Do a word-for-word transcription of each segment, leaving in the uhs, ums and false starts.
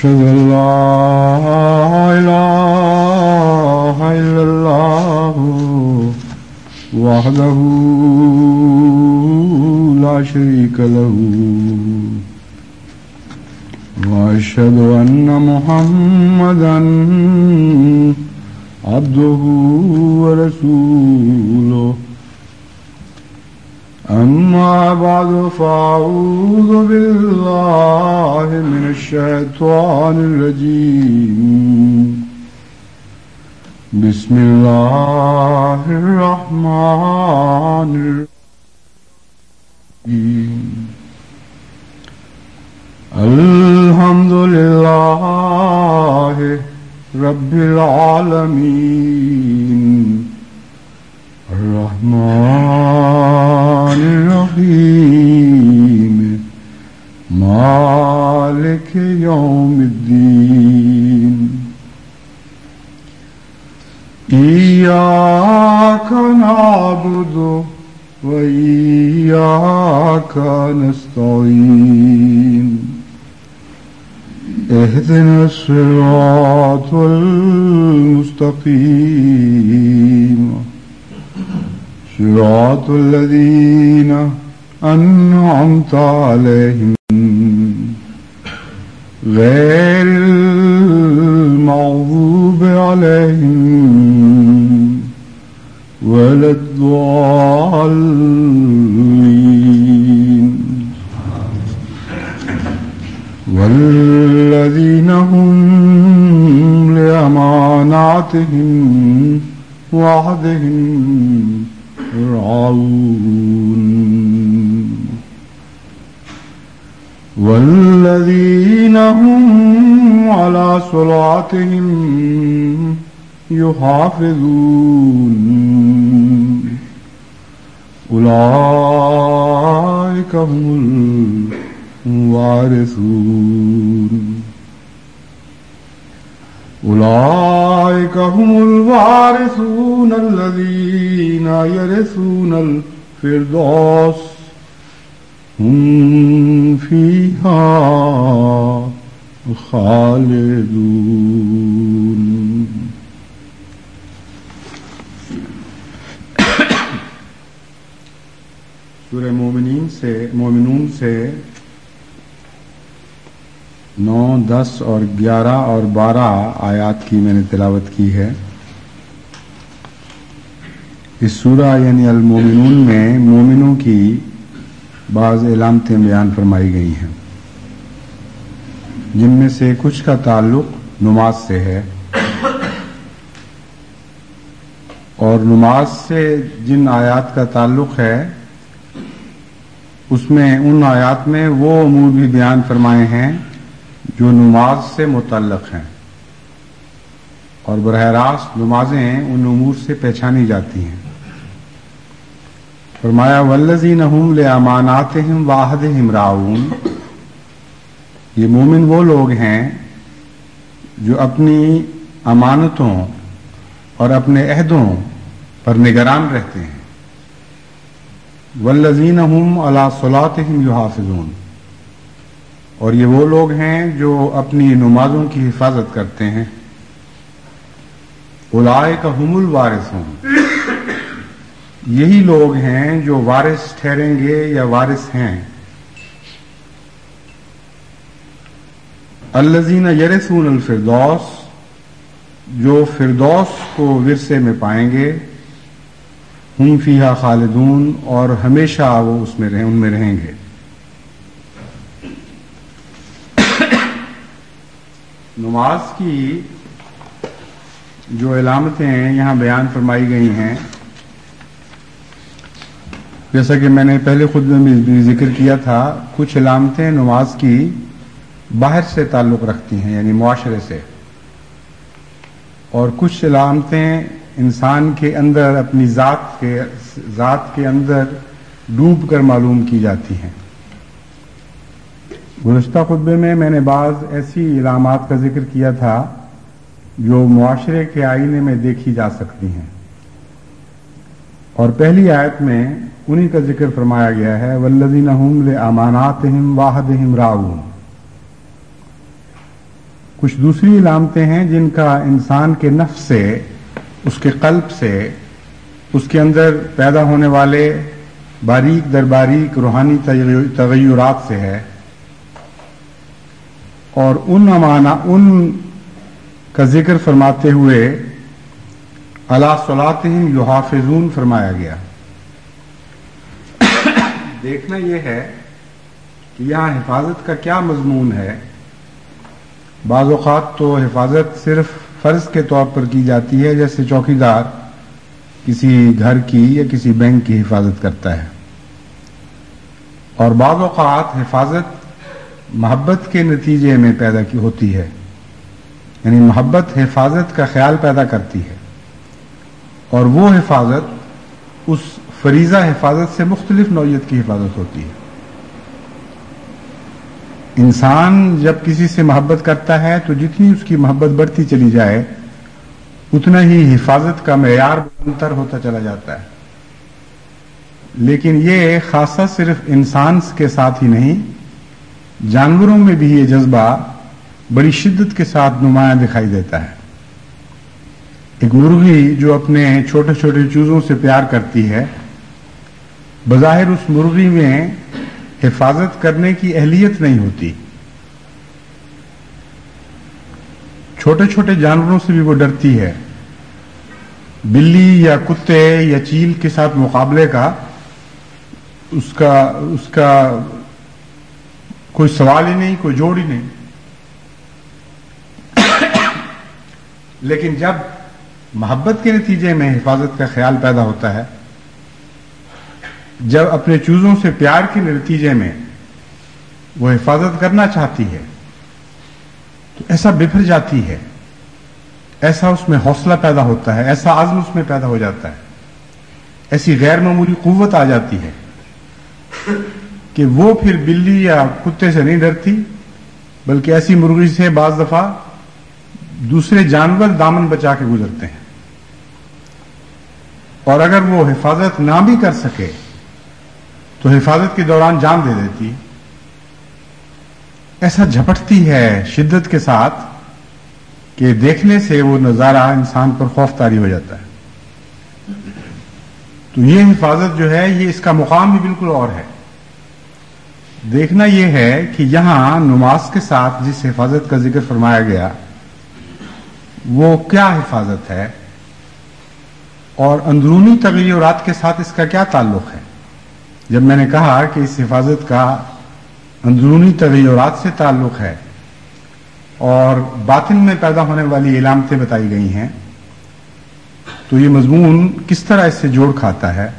أشهد أن لا إله إلا الله وحده لا شريك له وأشهد أن محمدا عبده ورسوله أما بعد فأعوذ بالله من الشيطان الرجيم بسم الله الرحمن الرحيم الحمد لله رب العالمين الرحمن الرحيم مالك يوم الدين إياك نعبد وإياك نستعين اهدنا الصراط المستقيم صراط الذين أنعمت عليهم غير المغضوب عليهم ولا الضالين والذين هم لأماناتهم وعهدهم راعون والذين هم على صلاتهم يحافظون أولئك هم الوارثون أولئك هم الوارثون الذين يرثون الفردوس هم فيها خالدون. سورہ مومنین سے مومنون سے نو دس اور گیارہ اور بارہ آیات کی میں نے تلاوت کی ہے. اس سورہ یعنی المومنون میں مومنوں کی بعض علامتیں بیان فرمائی گئی ہیں، جن میں سے کچھ کا تعلق نماز سے ہے، اور نماز سے جن آیات کا تعلق ہے اس میں ان آیات میں وہ امور بھی بیان فرمائے ہیں جو نماز سے متعلق ہیں، اور براہ راست نمازیں ان امور سے پہچانی جاتی ہیں. فرمایا والذین هم لأماناتهم وعہدہم راعون، یہ مومن وہ لوگ ہیں جو اپنی امانتوں اور اپنے عہدوں پر نگران رہتے ہیں. والذین هم علی صلاتہم یحافظون، اور یہ وہ لوگ ہیں جو اپنی نمازوں کی حفاظت کرتے ہیں. اولئک هم الوارثون، یہی لوگ ہیں جو وارث ٹھہریں گے یا وارث ہیں. الذین یرثون الفردوس، جو فردوس کو ورثے میں پائیں گے. ہم فیہا خالدون، اور ہمیشہ وہ اس میں رہیں ان میں رہیں گے. نماز کی جو علامتیں یہاں بیان فرمائی گئی ہیں، جیسا کہ میں نے پہلے خود میں بھی ذکر کیا تھا، کچھ علامتیں نماز کی باہر سے تعلق رکھتی ہیں یعنی معاشرے سے، اور کچھ علامتیں انسان کے اندر اپنی ذات کے ذات کے اندر ڈوب کر معلوم کی جاتی ہیں. گزشتہ خطبے میں میں نے بعض ایسی علامات کا ذکر کیا تھا جو معاشرے کے آئینے میں دیکھی جا سکتی ہیں، اور پہلی آیت میں انہی کا ذکر فرمایا گیا ہے والذین هم لاماناتهم وعہدہم راعون. کچھ دوسری علامتیں ہیں جن کا انسان کے نفس سے، اس کے قلب سے، اس کے اندر پیدا ہونے والے باریک در باریک روحانی تغیرات سے ہے، اور ان امانہ ان کا ذکر فرماتے ہوئے علی صلاتہم یحافظون فرمایا گیا۔ دیکھنا یہ ہے کہ یہاں حفاظت کا کیا مضمون ہے۔ بعض اوقات تو حفاظت صرف فرض کے طور پر کی جاتی ہے، جیسے چوکیدار کسی گھر کی یا کسی بینک کی حفاظت کرتا ہے، اور بعض اوقات حفاظت محبت کے نتیجے میں پیدا کی ہوتی ہے، یعنی محبت حفاظت کا خیال پیدا کرتی ہے، اور وہ حفاظت اس فریضہ حفاظت سے مختلف نوعیت کی حفاظت ہوتی ہے۔ انسان جب کسی سے محبت کرتا ہے تو جتنی اس کی محبت بڑھتی چلی جائے اتنا ہی حفاظت کا معیار بلندتر ہوتا چلا جاتا ہے، لیکن یہ خاصہ صرف انسان کے ساتھ ہی نہیں، جانوروں میں بھی یہ جذبہ بڑی شدت کے ساتھ نمایاں دکھائی دیتا ہے۔ ایک مرغی جو اپنے چھوٹے چھوٹے چوزوں سے پیار کرتی ہے، بظاہر اس مرغی میں حفاظت کرنے کی اہلیت نہیں ہوتی، چھوٹے چھوٹے جانوروں سے بھی وہ ڈرتی ہے، بلی یا کتے یا چیل کے ساتھ مقابلے کا اس کا اس کا کوئی سوال ہی نہیں، کوئی جوڑ ہی نہیں۔ لیکن جب محبت کے نتیجے میں حفاظت کا خیال پیدا ہوتا ہے، جب اپنے چوزوں سے پیار کے نتیجے میں وہ حفاظت کرنا چاہتی ہے تو ایسا بفر جاتی ہے، ایسا اس میں حوصلہ پیدا ہوتا ہے، ایسا عزم اس میں پیدا ہو جاتا ہے، ایسی غیر معمولی قوت آ جاتی ہے کہ وہ پھر بلی یا کتے سے نہیں ڈرتی، بلکہ ایسی مرغی سے بعض دفعہ دوسرے جانور دامن بچا کے گزرتے ہیں، اور اگر وہ حفاظت نہ بھی کر سکے تو حفاظت کے دوران جان دے دیتی، ایسا جھپٹتی ہے شدت کے ساتھ کہ دیکھنے سے وہ نظارہ انسان پر خوف طاری ہو جاتا ہے۔ تو یہ حفاظت جو ہے یہ اس کا مقام بھی بالکل اور ہے۔ دیکھنا یہ ہے کہ یہاں نماز کے ساتھ جس حفاظت کا ذکر فرمایا گیا وہ کیا حفاظت ہے، اور اندرونی تغیرات کے ساتھ اس کا کیا تعلق ہے۔ جب میں نے کہا کہ اس حفاظت کا اندرونی تغیرات سے تعلق ہے اور باطن میں پیدا ہونے والی علامتیں بتائی گئی ہیں، تو یہ مضمون کس طرح اس سے جوڑ کھاتا ہے۔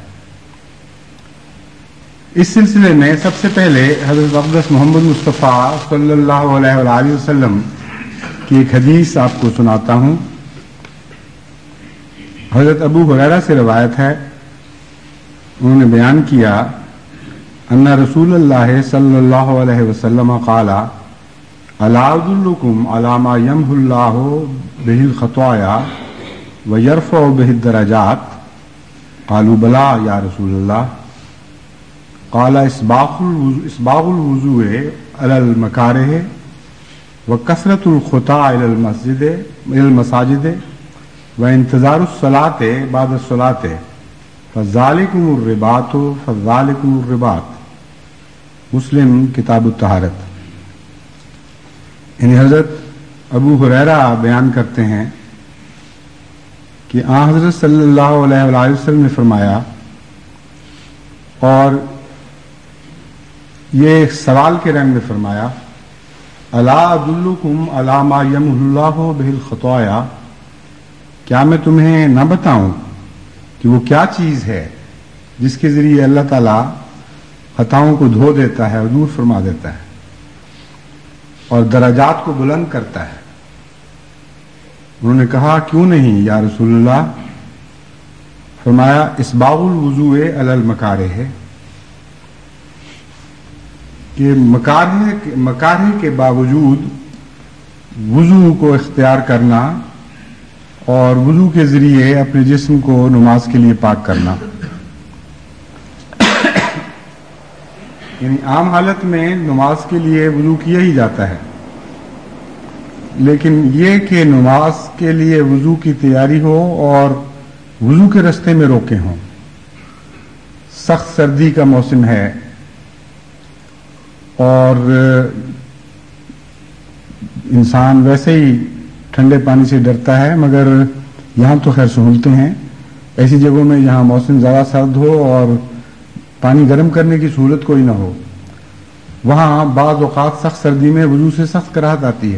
اس سلسلے میں سب سے پہلے حضرت اقدس محمد مصطفیٰ صلی اللہ علیہ وآلہ وسلم کی ایک حدیث آپ کو سناتا ہوں۔ حضرت ابو ہریرہ سے روایت ہے، انہوں نے بیان کیا ان رسول اللہ صلی اللہ علیہ وسلم قال الا ادلکم علی ما یمحو اللہ بہ الخطایا ویرفع بہ الدرجات قالوا بلا یا رسول اللہ قال اسباغ الوضوء علی المکارہ وکثرۃ الخطا الی المسجد الی المساجد وانتظار الصلاۃ بعد الصلاۃ فذالکم الرباط فذالکم الرباط۔ مسلم کتاب الطہارت۔ یعنی حضرت ابو ہریرہ بیان کرتے ہیں کہ آن حضرت صلی اللہ علیہ وآلہ وسلم نے فرمایا، اور یہ ایک سوال کے رنگ میں فرمایا، الا ادلکم علی ما یمحو اللہ بہ الخطایا، کیا میں تمہیں نہ بتاؤں کہ وہ کیا چیز ہے جس کے ذریعے اللہ تعالیٰ خطاؤں کو دھو دیتا ہے اور دور فرما دیتا ہے اور درجات کو بلند کرتا ہے۔ انہوں نے کہا کیوں نہیں یا رسول اللہ؟ فرمایا اسباغ الوضوء علی المکارہ، کہ مکارہ مکارہ کے باوجود وضو کو اختیار کرنا اور وضو کے ذریعے اپنے جسم کو نماز کے لیے پاک کرنا۔ یعنی عام حالت میں نماز کے لیے وضو کیا ہی جاتا ہے، لیکن یہ کہ نماز کے لیے وضو کی تیاری ہو اور وضو کے رستے میں روکے ہوں. سخت سردی کا موسم ہے اور انسان ویسے ہی ٹھنڈے پانی سے ڈرتا ہے، مگر یہاں تو خیر سہولتیں ہیں. ایسی جگہوں میں جہاں موسم زیادہ سرد ہو اور پانی گرم کرنے کی سہولت کوئی نہ ہو، وہاں بعض اوقات سخت سردی میں وضو سے سخت کراہت آتی ہے.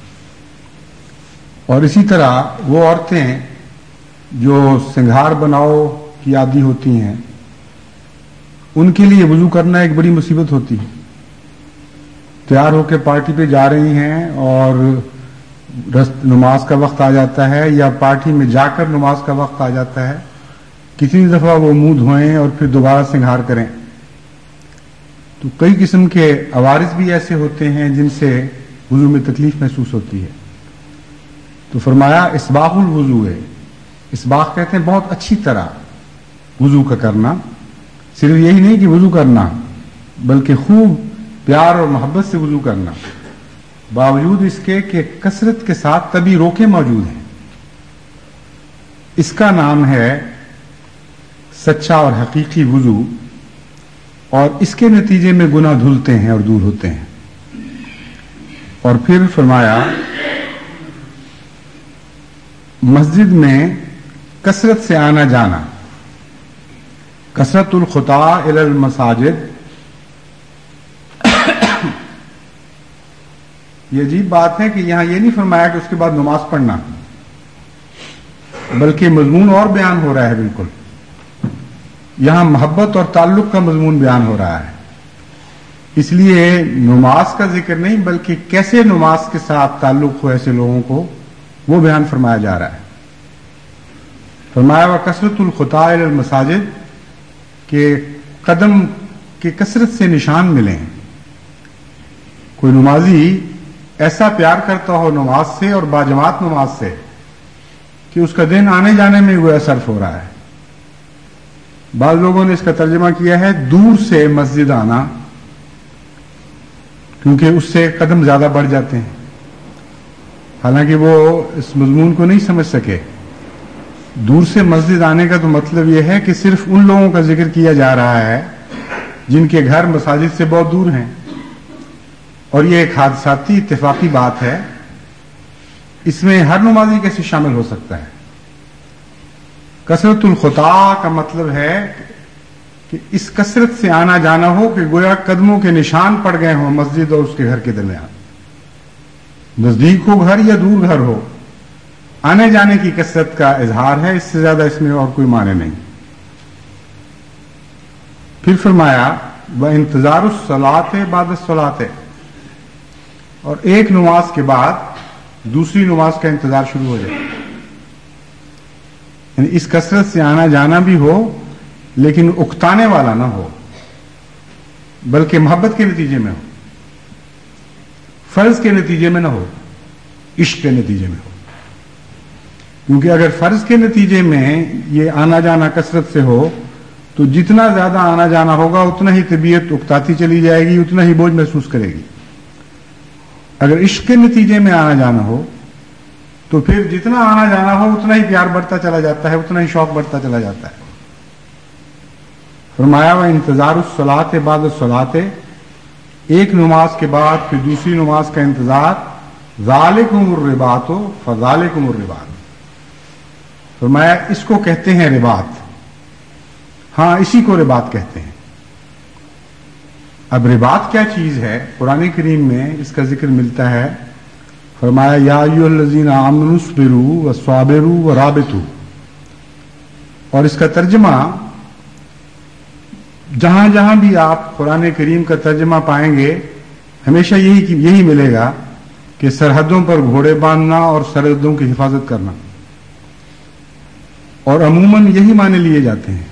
اور اسی طرح وہ عورتیں جو سنگھار بناؤ کی عادی ہوتی ہیں، ان کے لیے وضو کرنا ایک بڑی مصیبت ہوتی ہے. تیار ہو کے پارٹی پہ جا رہی ہیں اور نماز کا وقت آ جاتا ہے، یا پارٹی میں جا کر نماز کا وقت آ جاتا ہے، کتنی دفعہ وہ منہ دھوئیں اور پھر دوبارہ سنگھار کریں. تو کئی قسم کے عوارض بھی ایسے ہوتے ہیں جن سے وضو میں تکلیف محسوس ہوتی ہے. تو فرمایا اسباغ الوضو ہے. اسباغ کہتے ہیں بہت اچھی طرح وضو کا کرنا. صرف یہی نہیں کہ وضو کرنا، بلکہ خوب پیار اور محبت سے وضو کرنا، باوجود اس کے کہ کثرت کے ساتھ طبی روکے موجود ہیں. اس کا نام ہے سچا اور حقیقی وضو، اور اس کے نتیجے میں گناہ دھلتے ہیں اور دور ہوتے ہیں. اور پھر فرمایا مسجد میں کثرت سے آنا جانا، کثرت الخطا الی المساجد. یہ عجیب بات ہے کہ یہاں یہ نہیں فرمایا کہ اس کے بعد نماز پڑھنا، بلکہ مضمون اور بیان ہو رہا ہے. بالکل یہاں محبت اور تعلق کا مضمون بیان ہو رہا ہے. اس لیے نماز کا ذکر نہیں، بلکہ کیسے نماز کے ساتھ تعلق ہو ایسے لوگوں کو، وہ بیان فرمایا جا رہا ہے. فرمایا وہ کثرت الخطا الی المساجد، کہ قدم کی کثرت سے نشان ملیں. کوئی نمازی ایسا پیار کرتا ہو نماز سے اور باجماعت نماز سے کہ اس کا دن آنے جانے میں وہ صرف ہو رہا ہے. بعض لوگوں نے اس کا ترجمہ کیا ہے دور سے مسجد آنا، کیونکہ اس سے قدم زیادہ بڑھ جاتے ہیں. حالانکہ وہ اس مضمون کو نہیں سمجھ سکے. دور سے مسجد آنے کا تو مطلب یہ ہے کہ صرف ان لوگوں کا ذکر کیا جا رہا ہے جن کے گھر مساجد سے بہت دور ہیں، اور یہ ایک حادثاتی اتفاقی بات ہے. اس میں ہر نمازی کیسے شامل ہو سکتا ہے؟ کثرت الخطا کا مطلب ہے کہ اس کثرت سے آنا جانا ہو کہ گویا قدموں کے نشان پڑ گئے ہوں مسجد اور اس کے گھر کے درمیان. نزدیک ہو گھر یا دور گھر ہو، آنے جانے کی کثرت کا اظہار ہے. اس سے زیادہ اس میں اور کوئی معنی نہیں. پھر فرمایا وانتظار الصلاۃ بعد الصلاۃ، اور ایک نماز کے بعد دوسری نماز کا انتظار شروع ہو جائے. یعنی اس کثرت سے آنا جانا بھی ہو، لیکن اکتانے والا نہ ہو، بلکہ محبت کے نتیجے میں ہو، فرض کے نتیجے میں نہ ہو، عشق کے نتیجے میں ہو. کیونکہ اگر فرض کے نتیجے میں یہ آنا جانا کثرت سے ہو تو جتنا زیادہ آنا جانا ہوگا اتنا ہی طبیعت اکتاتی چلی جائے گی، اتنا ہی بوجھ محسوس کرے گی. اگر عشق کے نتیجے میں آنا جانا ہو تو پھر جتنا آنا جانا ہو اتنا ہی پیار بڑھتا چلا جاتا ہے، اتنا ہی شوق بڑھتا چلا جاتا ہے. فرمایا وہ انتظار الصلاۃ بعد الصلاۃ، ایک نماز کے بعد پھر دوسری نماز کا انتظار. ذالکم الرباط فذالکم الرباط، فرمایا اس کو کہتے ہیں رباط. ہاں اسی کو رباط کہتے ہیں. اب رباط کیا چیز ہے؟ قرآن کریم میں اس کا ذکر ملتا ہے. فرمایا یا ایھا الذین آمنوا اصبروا وصابروا ورابطوا، اور اس کا ترجمہ جہاں جہاں بھی آپ قرآن کریم کا ترجمہ پائیں گے ہمیشہ یہی یہی ملے گا کہ سرحدوں پر گھوڑے باندھنا اور سرحدوں کی حفاظت کرنا، اور عموماً یہی معنی لیے جاتے ہیں.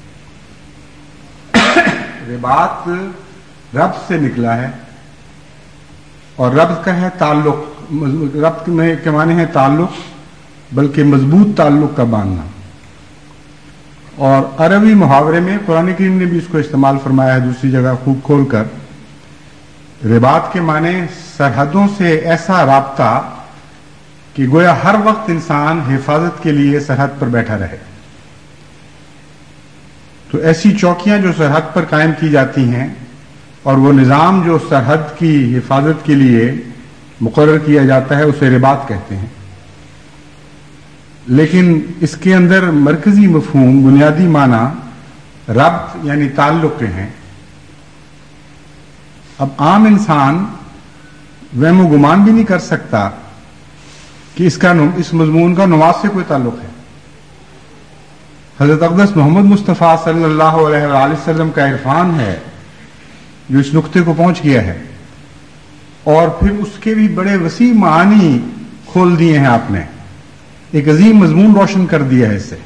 رباط ربط سے نکلا ہے، اور ربط کا ہے تعلق. ربط میں کے معنی ہے تعلق، بلکہ مضبوط تعلق کا باندھنا. اور عربی محاورے میں قرآن کریم نے بھی اس کو استعمال فرمایا ہے دوسری جگہ خوب کھول کر. رباط کے معنی سرحدوں سے ایسا رابطہ کہ گویا ہر وقت انسان حفاظت کے لیے سرحد پر بیٹھا رہے. تو ایسی چوکیاں جو سرحد پر قائم کی جاتی ہیں اور وہ نظام جو سرحد کی حفاظت کے لیے مقرر کیا جاتا ہے اسے رباط کہتے ہیں. لیکن اس کے اندر مرکزی مفہوم، بنیادی معنی ربط یعنی تعلق کے ہیں. اب عام انسان وہم و گمان بھی نہیں کر سکتا کہ اس کا اس مضمون کا نماز سے کوئی تعلق ہے. حضرت اقدس محمد مصطفیٰ صلی اللہ علیہ وآلہ وسلم کا عرفان ہے جو اس نقطے کو پہنچ گیا ہے، اور پھر اس کے بھی بڑے وسیع معانی کھول دیے ہیں. آپ نے ایک عظیم مضمون روشن کر دیا ہے. اس سے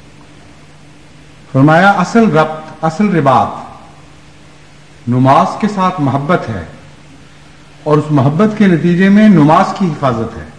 فرمایا اصل ربط، اصل رباط نماز کے ساتھ محبت ہے، اور اس محبت کے نتیجے میں نماز کی حفاظت ہے.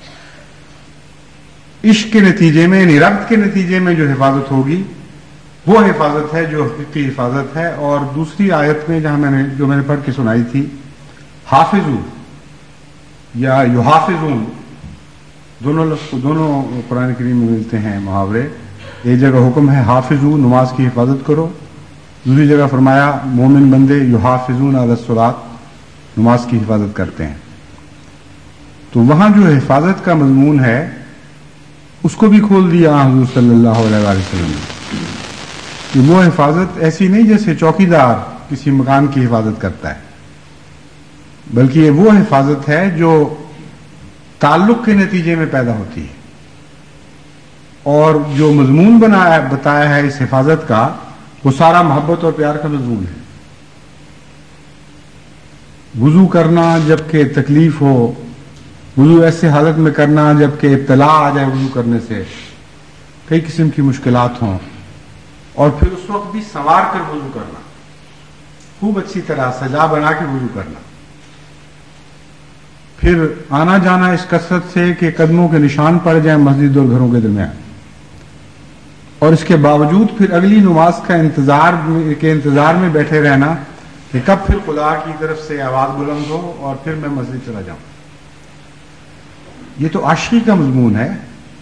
عشق کے نتیجے میں یعنی ربط کے نتیجے میں جو حفاظت ہوگی وہ حفاظت ہے جو حقیقی حفاظت ہے. اور دوسری آیت میں جہاں میں نے جو میں نے پڑھ کے سنائی تھی، حافظو یا یحافظون، دونوں لفظ دونوں قرآن کریم میں ملتے ہیں محاورے. ایک جگہ حکم ہے حافظو، نماز کی حفاظت کرو. دوسری جگہ فرمایا مومن بندے یحافظون علی الصلاۃ، نماز کی حفاظت کرتے ہیں. تو وہاں جو حفاظت کا مضمون ہے اس کو بھی کھول دیا حضور صلی اللہ علیہ وآلہ وسلم نے کہ وہ حفاظت ایسی نہیں جیسے چوکیدار کسی مکان کی حفاظت کرتا ہے، بلکہ یہ وہ حفاظت ہے جو تعلق کے نتیجے میں پیدا ہوتی ہے. اور جو مضمون بنایا بتایا ہے اس حفاظت کا وہ سارا محبت اور پیار کا مضمون ہے. وضو کرنا جبکہ تکلیف ہو، وضو ایسے حالت میں کرنا جبکہ ابتلا آ جائے وضو کرنے سے، کئی قسم کی مشکلات ہوں، اور پھر اس وقت بھی سنوار کر وضو کرنا، خوب اچھی طرح سجا بنا کے وضو کرنا. پھر آنا جانا اس کثرت سے کہ قدموں کے نشان پڑ جائیں مسجد اور گھروں کے درمیان، اور اس کے باوجود پھر اگلی نماز کا انتظار کے انتظار میں بیٹھے رہنا کہ کب پھر خدا کی طرف سے آواز بلند ہو اور پھر میں مسجد چلا جاؤں. یہ تو عاشقی کا مضمون ہے.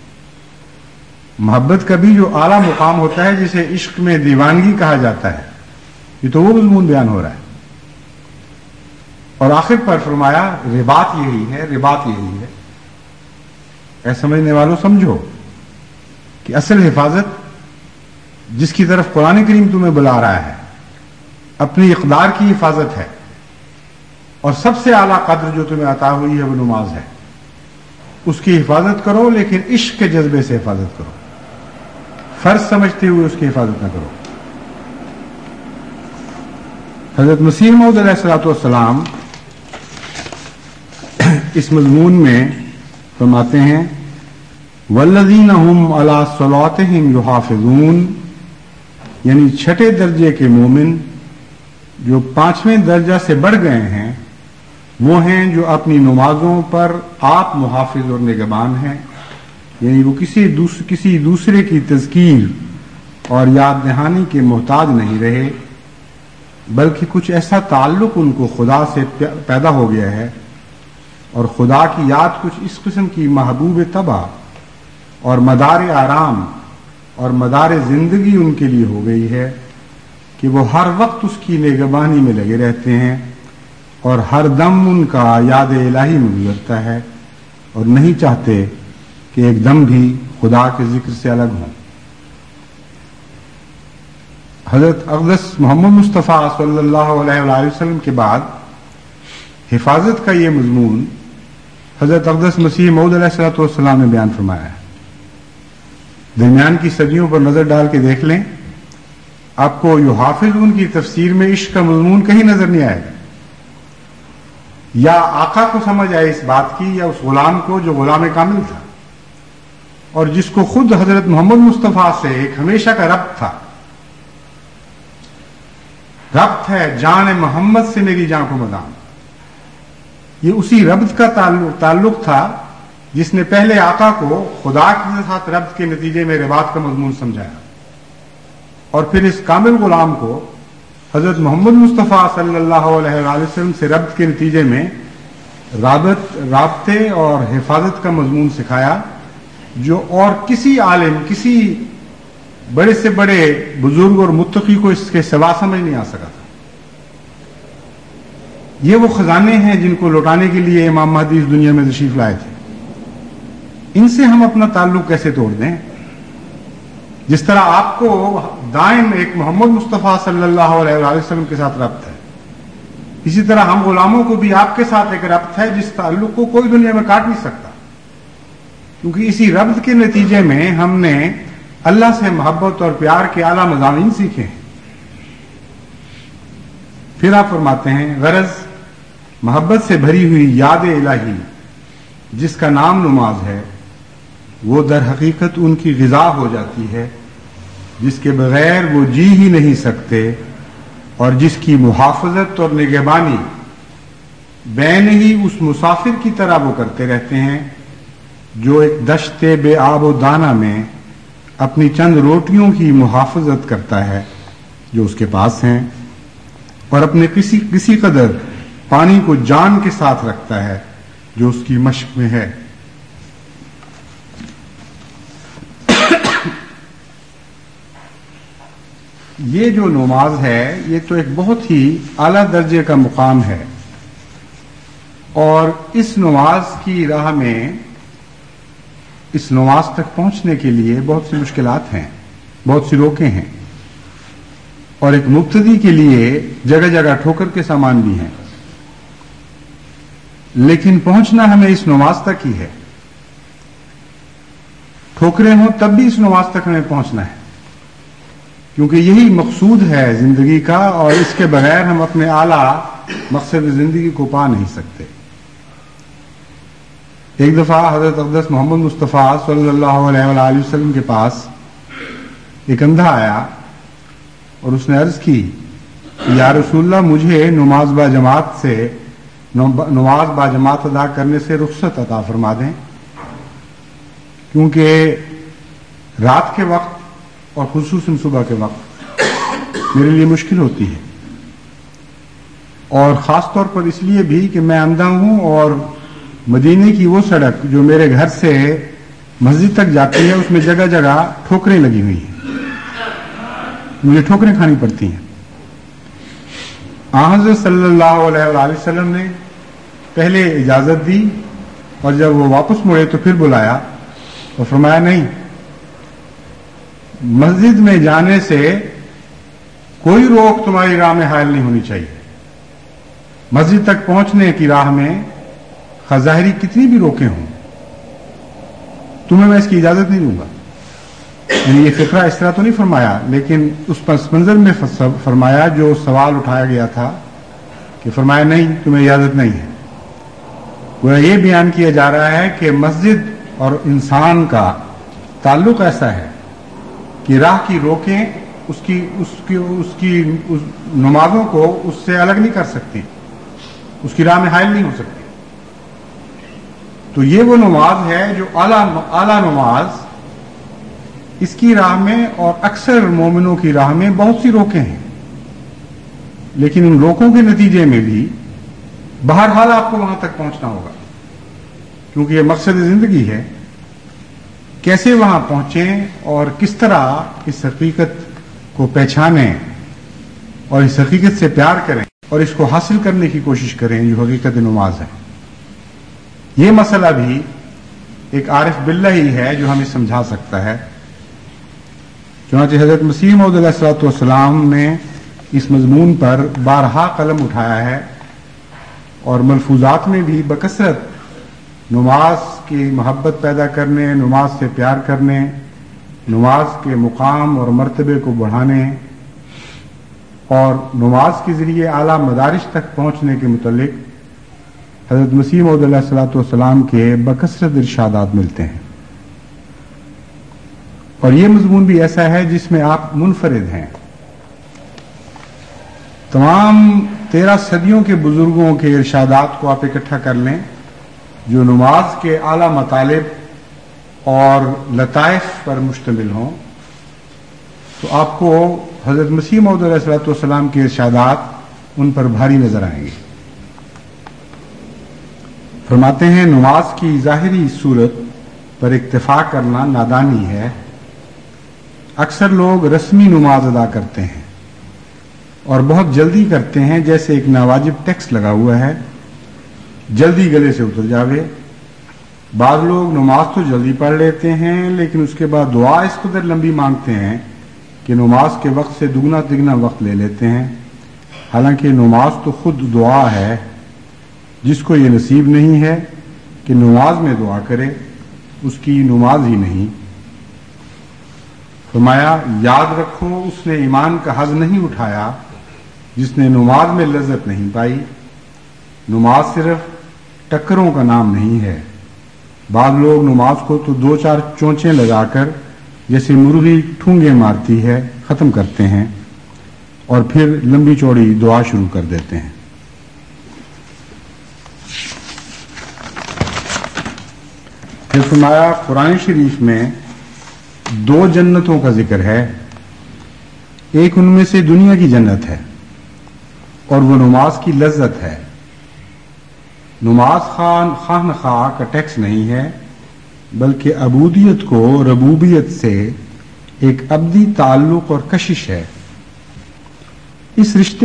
محبت کا بھی جو اعلیٰ مقام ہوتا ہے جسے عشق میں دیوانگی کہا جاتا ہے، یہ تو وہ مضمون بیان ہو رہا ہے. اور آخر پر فرمایا رباط یہی ہے، رباط یہی ہے. اے سمجھنے والوں سمجھو کہ اصل حفاظت جس کی طرف قرآن کریم تمہیں بلا رہا ہے اپنی اقدار کی حفاظت ہے، اور سب سے اعلیٰ قدر جو تمہیں عطا ہوئی ہے وہ نماز ہے. اس کی حفاظت کرو، لیکن عشق کے جذبے سے حفاظت کرو، فرض سمجھتے ہوئے اس کی حفاظت نہ کرو. حضرت مسیح موعود علیہ الصلوۃ والسلام اس مضمون میں فرماتے ہیں والذین هم علی صلاتهم یحافظون، یعنی چھٹے درجے کے مومن جو پانچویں درجہ سے بڑھ گئے ہیں وہ ہیں جو اپنی نمازوں پر آپ محافظ اور نگہبان ہیں. یعنی وہ کسی دوسرے کسی دوسرے کی تذکیر اور یاد دہانی کے محتاج نہیں رہے، بلکہ کچھ ایسا تعلق ان کو خدا سے پیدا ہو گیا ہے، اور خدا کی یاد کچھ اس قسم کی محبوب طبع اور مدار آرام اور مدار زندگی ان کے لیے ہو گئی ہے کہ وہ ہر وقت اس کی نگہبانی میں لگے رہتے ہیں، اور ہر دم ان کا یاد الہی میں گزرتا ہے، اور نہیں چاہتے کہ ایک دم بھی خدا کے ذکر سے الگ ہوں. حضرت اقدس محمد مصطفیٰ صلی اللہ علیہ وآلہ وسلم کے بعد حفاظت کا یہ مضمون حضرت اقدس مسیح موعود علیہ الصلوۃ والسلام نے بیان فرمایا ہے. درمیان کی صدیوں پر نظر ڈال کے دیکھ لیں، آپ کو یحافظون کی تفسیر میں عشق کا مضمون کہیں نظر نہیں آئے گا. یا آقا کو سمجھ آئے اس بات کی، یا اس غلام کو جو غلام کامل تھا اور جس کو خود حضرت محمد مصطفیٰ سے ایک ہمیشہ کا ربط تھا. ربط ہے جان محمد سے میری جان کو مدام. یہ اسی ربط کا تعلق, تعلق تھا جس نے پہلے آقا کو خدا کے ساتھ ربط کے نتیجے میں رباط کا مضمون سمجھایا، اور پھر اس کامل غلام کو حضرت محمد مصطفیٰ صلی اللہ علیہ وآلہ وسلم سے ربط کے نتیجے میں رابط رابطے اور حفاظت کا مضمون سکھایا جو اور کسی عالم، کسی بڑے سے بڑے بزرگ اور متقی کو اس کے سوا سمجھ نہیں آ سکا تھا۔ یہ وہ خزانے ہیں جن کو لوٹانے کے لیے امام مہدی اس دنیا میں تشریف لائے تھے۔ ان سے ہم اپنا تعلق کیسے توڑ دیں؟ جس طرح آپ کو دائم ایک محمد مصطفیٰ صلی اللہ علیہ وآلہ وسلم کے ساتھ ربط ہے، اسی طرح ہم غلاموں کو بھی آپ کے ساتھ ایک ربط ہے جس تعلق کو کوئی دنیا میں کاٹ نہیں سکتا، کیونکہ اسی ربط کے نتیجے میں ہم نے اللہ سے محبت اور پیار کے اعلیٰ مضامین سیکھے ہیں۔ پھر آپ فرماتے ہیں غرض محبت سے بھری ہوئی یاد الہی جس کا نام نماز ہے، وہ در حقیقت ان کی غذا ہو جاتی ہے جس کے بغیر وہ جی ہی نہیں سکتے، اور جس کی محافظت اور نگہبانی بین ہی اس مسافر کی طرح وہ کرتے رہتے ہیں جو ایک دشت بے آب و دانہ میں اپنی چند روٹیوں کی محافظت کرتا ہے جو اس کے پاس ہیں، اور اپنے کسی کسی قدر پانی کو جان کے ساتھ رکھتا ہے جو اس کی مشق میں ہے۔ یہ جو نماز ہے یہ تو ایک بہت ہی اعلیٰ درجے کا مقام ہے، اور اس نماز کی راہ میں، اس نماز تک پہنچنے کے لیے بہت سی مشکلات ہیں، بہت سی روکیں ہیں، اور ایک مبتدی کے لیے جگہ جگہ ٹھوکر کے سامان بھی ہیں، لیکن پہنچنا ہمیں اس نماز تک ہی ہے۔ ٹھوکریں ہوں تب بھی اس نماز تک ہمیں پہنچنا ہے، کیونکہ یہی مقصود ہے زندگی کا، اور اس کے بغیر ہم اپنے اعلیٰ مقصد زندگی کو پا نہیں سکتے۔ ایک دفعہ حضرت اقدس محمد مصطفیٰ صلی اللہ علیہ وآلہ وسلم کے پاس ایک اندھا آیا اور اس نے عرض کی کہ یا رسول اللہ مجھے نماز با جماعت سے نماز با جماعت ادا کرنے سے رخصت عطا فرما دیں، کیونکہ رات کے وقت اور خصوصاً صبح کے وقت میرے لیے مشکل ہوتی ہے، اور خاص طور پر اس لیے بھی کہ میں اندھا ہوں، اور مدینے کی وہ سڑک جو میرے گھر سے مسجد تک جاتی ہے اس میں جگہ جگہ ٹھوکریں لگی ہوئی ہیں، مجھے ٹھوکریں کھانی پڑتی ہیں۔ آن حضرت صلی اللہ علیہ وآلہ وسلم نے پہلے اجازت دی، اور جب وہ واپس مڑے تو پھر بلایا اور فرمایا نہیں، مسجد میں جانے سے کوئی روک تمہاری راہ میں حائل نہیں ہونی چاہیے۔ مسجد تک پہنچنے کی راہ میں ظاہری کتنی بھی روکیں ہوں، تمہیں میں اس کی اجازت نہیں دوں گا۔ یعنی یہ فقرہ اس طرح تو نہیں فرمایا، لیکن اس پس منظر میں فرمایا جو سوال اٹھایا گیا تھا کہ فرمایا نہیں، تمہیں اجازت نہیں ہے۔ وہ یہ بیان کیا جا رہا ہے کہ مسجد اور انسان کا تعلق ایسا ہے کہ راہ کی روکیں اس کی اس کی اس کی اس نمازوں کو اس سے الگ نہیں کر سکتی، اس کی راہ میں حائل نہیں ہو سکتی۔ تو یہ وہ نماز ہے جو اعلیٰ اعلیٰ نماز، اس کی راہ میں اور اکثر مومنوں کی راہ میں بہت سی روکیں ہیں، لیکن ان روکوں کے نتیجے میں بھی بہرحال آپ کو وہاں تک پہنچنا ہوگا، کیونکہ یہ مقصد زندگی ہے۔ کیسے وہاں پہنچیں اور کس طرح اس حقیقت کو پہچانیں اور اس حقیقت سے پیار کریں اور اس کو حاصل کرنے کی کوشش کریں جو حقیقت نماز ہے، یہ مسئلہ بھی ایک عارف باللہ ہی ہے جو ہمیں سمجھا سکتا ہے۔ چنانچہ حضرت مسیح موعود علیہ الصلوۃ والسلام نے اس مضمون پر بارہا قلم اٹھایا ہے، اور ملفوظات میں بھی بکثرت نماز کی محبت پیدا کرنے، نماز سے پیار کرنے، نماز کے مقام اور مرتبے کو بڑھانے اور نماز کے ذریعے اعلیٰ مدارج تک پہنچنے کے متعلق حضرت مسیح موعود علیہ الصلوۃ والسلام کے بکثرت ارشادات ملتے ہیں۔ اور یہ مضمون بھی ایسا ہے جس میں آپ منفرد ہیں۔ تمام تیرہ صدیوں کے بزرگوں کے ارشادات کو آپ اکٹھا کر لیں جو نماز کے اعلیٰ مطالب اور لطائف پر مشتمل ہوں، تو آپ کو حضرت مسیح موعود علیہ الصلوۃ والسلام کے ارشادات ان پر بھاری نظر آئیں گے۔ فرماتے ہیں نماز کی ظاہری صورت پر اکتفا کرنا نادانی ہے. اکثر لوگ رسمی نماز ادا کرتے ہیں اور بہت جلدی کرتے ہیں، جیسے ایک ناواجب ٹیکس لگا ہوا ہے، جلدی گلے سے اتر جاوے. بعض لوگ نماز تو جلدی پڑھ لیتے ہیں لیکن اس کے بعد دعا اس قدر لمبی مانگتے ہیں کہ نماز کے وقت سے دگنا تگنا وقت لے لیتے ہیں، حالانکہ نماز تو خود دعا ہے. جس کو یہ نصیب نہیں ہے کہ نماز میں دعا کرے اس کی نماز ہی نہیں. فرمایا یاد رکھو اس نے ایمان کا حظ نہیں اٹھایا جس نے نماز میں لذت نہیں پائی. نماز صرف ٹکروں کا نام نہیں ہے. بعض لوگ نماز کو تو دو چار چونچیں لگا کر جیسے مرغی ٹھونگے مارتی ہے ختم کرتے ہیں اور پھر لمبی چوڑی دعا شروع کر دیتے ہیں. پھر فرمایا قرآن شریف میں دو جنتوں کا ذکر ہے. ایک ان میں سے دنیا کی جنت ہے اور وہ نماز کی لذت ہے. نماز خان خان خواہ کا ٹیکس نہیں ہے بلکہ عبودیت کو ربوبیت سے ایک ابدی تعلق اور کشش ہے. اس رشتے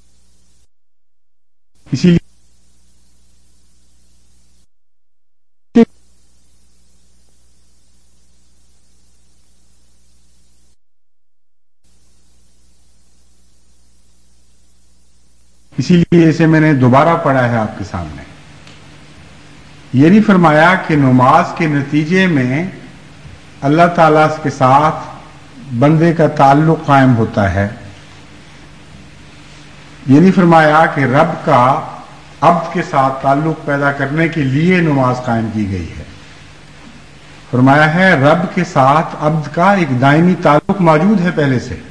اسی لیے اسی لیے اسے میں نے دوبارہ پڑھا ہے آپ کے سامنے. یہ نہیں فرمایا کہ نماز کے نتیجے میں اللہ تعالیٰ کے ساتھ بندے کا تعلق قائم ہوتا ہے. یہ نہیں فرمایا کہ رب کا عبد کے ساتھ تعلق پیدا کرنے کے لیے نماز قائم کی گئی ہے. فرمایا ہے رب کے ساتھ عبد کا ایک دائمی تعلق موجود ہے پہلے سے.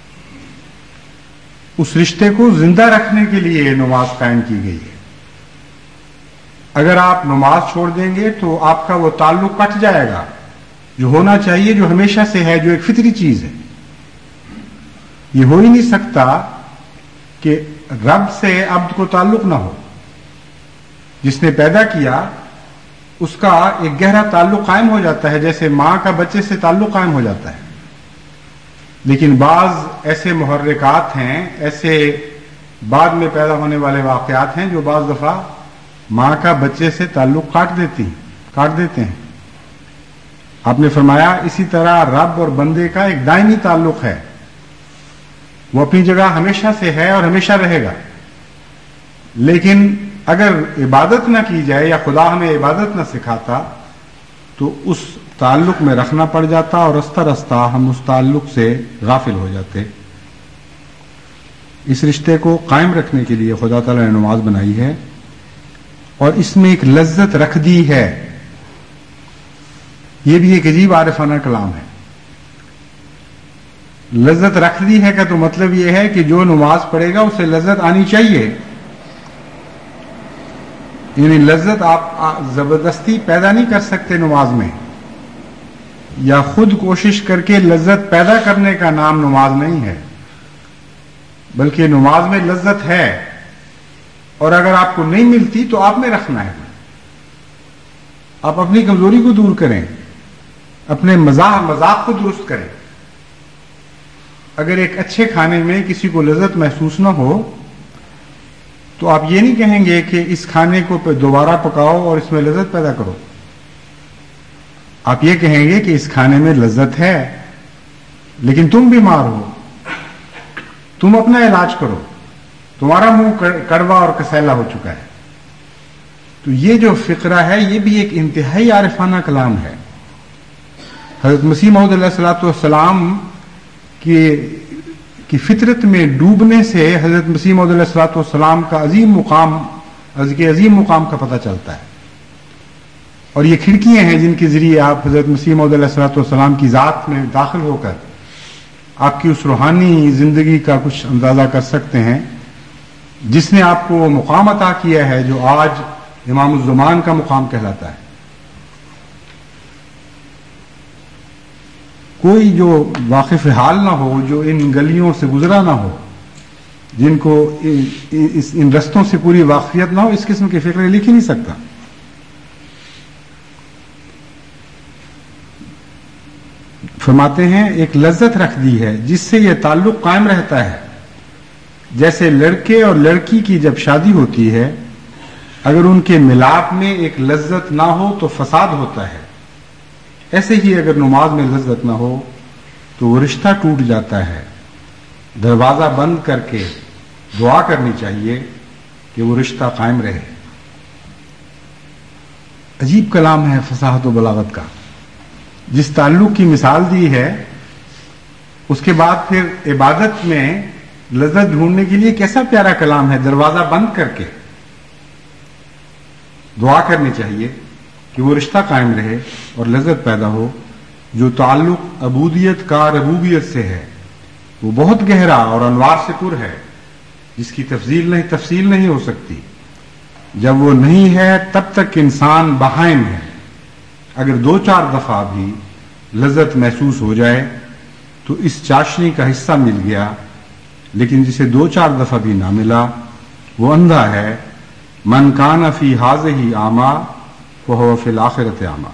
اس رشتے کو زندہ رکھنے کے لیے نماز قائم کی گئی ہے. اگر آپ نماز چھوڑ دیں گے تو آپ کا وہ تعلق کٹ جائے گا جو ہونا چاہیے، جو ہمیشہ سے ہے، جو ایک فطری چیز ہے. یہ ہو ہی نہیں سکتا کہ رب سے عبد کو تعلق نہ ہو. جس نے پیدا کیا اس کا ایک گہرا تعلق قائم ہو جاتا ہے، جیسے ماں کا بچے سے تعلق قائم ہو جاتا ہے. لیکن بعض ایسے محرکات ہیں، ایسے بعد میں پیدا ہونے والے واقعات ہیں جو بعض دفعہ ماں کا بچے سے تعلق کاٹ دیتی کاٹ دیتے ہیں. آپ نے فرمایا اسی طرح رب اور بندے کا ایک دائمی تعلق ہے. وہ اپنی جگہ ہمیشہ سے ہے اور ہمیشہ رہے گا. لیکن اگر عبادت نہ کی جائے یا خدا ہمیں عبادت نہ سکھاتا تو اس تعلق میں رکھنا پڑ جاتا اور رستہ رستہ ہم اس تعلق سے غافل ہو جاتے. اس رشتے کو قائم رکھنے کے لیے خدا تعالیٰ نے نماز بنائی ہے اور اس میں ایک لذت رکھ دی ہے. یہ بھی ایک عجیب عارفانہ کلام ہے. لذت رکھ دی ہے کا تو مطلب یہ ہے کہ جو نماز پڑھے گا اسے لذت آنی چاہیے. یعنی لذت آپ زبردستی پیدا نہیں کر سکتے نماز میں، یا خود کوشش کر کے لذت پیدا کرنے کا نام نماز نہیں ہے، بلکہ نماز میں لذت ہے اور اگر آپ کو نہیں ملتی تو آپ میں رکھنا ہے. آپ اپنی کمزوری کو دور کریں، اپنے مزاح مذاق کو درست کریں. اگر ایک اچھے کھانے میں کسی کو لذت محسوس نہ ہو تو آپ یہ نہیں کہیں گے کہ اس کھانے کو دوبارہ پکاؤ اور اس میں لذت پیدا کرو. آپ یہ کہیں گے کہ اس کھانے میں لذت ہے لیکن تم بیمار ہو، تم اپنا علاج کرو، تمہارا منہ کڑوا اور کسیلا ہو چکا ہے. تو یہ جو فقرہ ہے یہ بھی ایک انتہائی عارفانہ کلام ہے. حضرت مسیح موعود علیہ الصلوۃ والسلام کی کی فطرت میں ڈوبنے سے حضرت مسیح موعود علیہ الصلوۃ والسلام کا عظیم مقام کے عظیم مقام کا پتہ چلتا ہے. اور یہ کھڑکیاں ہیں جن کے ذریعے آپ حضرت مسیح موعود علیہ الصلوۃ والسلام کی ذات میں داخل ہو کر آپ کی اس روحانی زندگی کا کچھ اندازہ کر سکتے ہیں جس نے آپ کو وہ مقام عطا کیا ہے جو آج امام الزمان کا مقام کہلاتا ہے. کوئی جو واقف حال نہ ہو، جو ان گلیوں سے گزرا نہ ہو، جن کو ان رستوں سے پوری واقفیت نہ ہو، اس قسم کے فقرے لکھ ہی نہیں سکتا. فرماتے ہیں ایک لذت رکھ دی ہے جس سے یہ تعلق قائم رہتا ہے. جیسے لڑکے اور لڑکی کی جب شادی ہوتی ہے اگر ان کے ملاپ میں ایک لذت نہ ہو تو فساد ہوتا ہے، ایسے ہی اگر نماز میں لذت نہ ہو تو وہ رشتہ ٹوٹ جاتا ہے. دروازہ بند کر کے دعا کرنی چاہیے کہ وہ رشتہ قائم رہے. عجیب کلام ہے فصاحت و بلاغت کا. جس تعلق کی مثال دی ہے اس کے بعد پھر عبادت میں لذت ڈھونڈنے کے لیے کیسا پیارا کلام ہے. دروازہ بند کر کے دعا کرنی چاہیے کہ وہ رشتہ قائم رہے اور لذت پیدا ہو. جو تعلق عبودیت کا ربوبیت سے ہے وہ بہت گہرا اور انوار سے پر ہے، جس کی تفصیل نہیں تفصیل نہیں ہو سکتی. جب وہ نہیں ہے تب تک انسان بہائم ہے. اگر دو چار دفعہ بھی لذت محسوس ہو جائے تو اس چاشنی کا حصہ مل گیا، لیکن جسے دو چار دفعہ بھی نہ ملا وہ اندھا ہے. من کان فی ہذہ اعمی فہو فی الآخرۃ اعمی.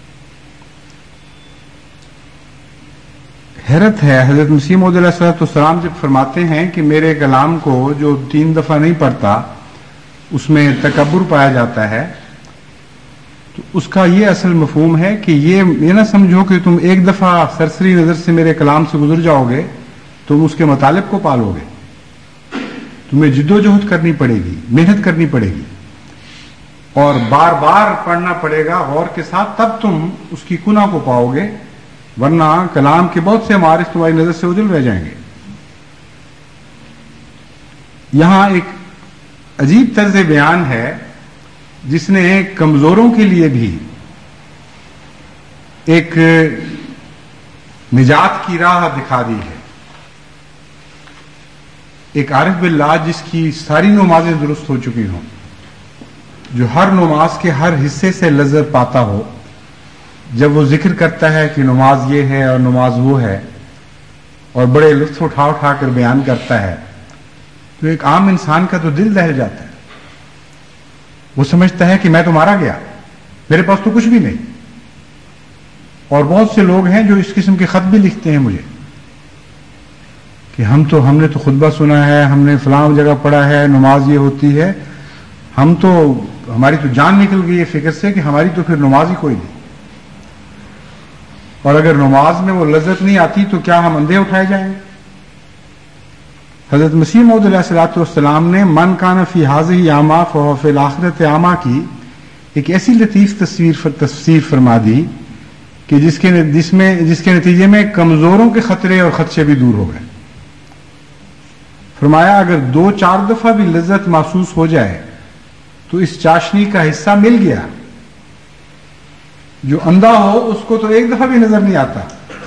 حیرت ہے حضرت مسیح موعود علیہ الصلوۃ والسلام جب فرماتے ہیں کہ میرے کلام کو جو تین دفعہ نہیں پڑھتا اس میں تکبر پایا جاتا ہے، تو اس کا یہ اصل مفہوم ہے کہ یہ یہ نہ سمجھو کہ تم ایک دفعہ سرسری نظر سے میرے کلام سے گزر جاؤ گے تم اس کے مطالب کو پالو گے. تمہیں جد و جہد کرنی پڑے گی، محنت کرنی پڑے گی اور بار بار پڑھنا پڑے گا غور کے ساتھ، تب تم اس کی کنہ کو پاؤ گے، ورنہ کلام کے بہت سے معارف تمہاری نظر سے اجل رہ جائیں گے. یہاں ایک عجیب طرز بیان ہے جس نے کمزوروں کے لیے بھی ایک نجات کی راہ دکھا دی ہے. ایک عارف باللہ جس کی ساری نمازیں درست ہو چکی ہوں، جو ہر نماز کے ہر حصے سے لذت پاتا ہو، جب وہ ذکر کرتا ہے کہ نماز یہ ہے اور نماز وہ ہے اور بڑے لطف اٹھا اٹھا کر بیان کرتا ہے، تو ایک عام انسان کا تو دل دہل جاتا ہے. وہ سمجھتا ہے کہ میں تو مارا گیا، میرے پاس تو کچھ بھی نہیں. اور بہت سے لوگ ہیں جو اس قسم کے خط بھی لکھتے ہیں مجھے کہ ہم تو ہم نے تو خطبہ سنا ہے، ہم نے فلاں جگہ پڑھا ہے نماز یہ ہوتی ہے، ہم تو ہماری تو جان نکل گئی ہے فکر سے کہ ہماری تو پھر نماز ہی کوئی نہیں. اور اگر نماز میں وہ لذت نہیں آتی تو کیا ہم اندھے اٹھائے جائیں گے؟ حضرت مسیح موعود علیہ الصلوۃ والسلام نے من کان فی ہذہ اعمی فہو فی الآخرۃ اعمی کی ایک ایسی لطیف تصویر تفسیر فرما دی کہ جس کے جس میں جس کے نتیجے میں کمزوروں کے خطرے اور خدشے بھی دور ہو گئے. فرمایا اگر دو چار دفعہ بھی لذت محسوس ہو جائے تو اس چاشنی کا حصہ مل گیا. جو اندھا ہو اس کو تو ایک دفعہ بھی نظر نہیں آتا.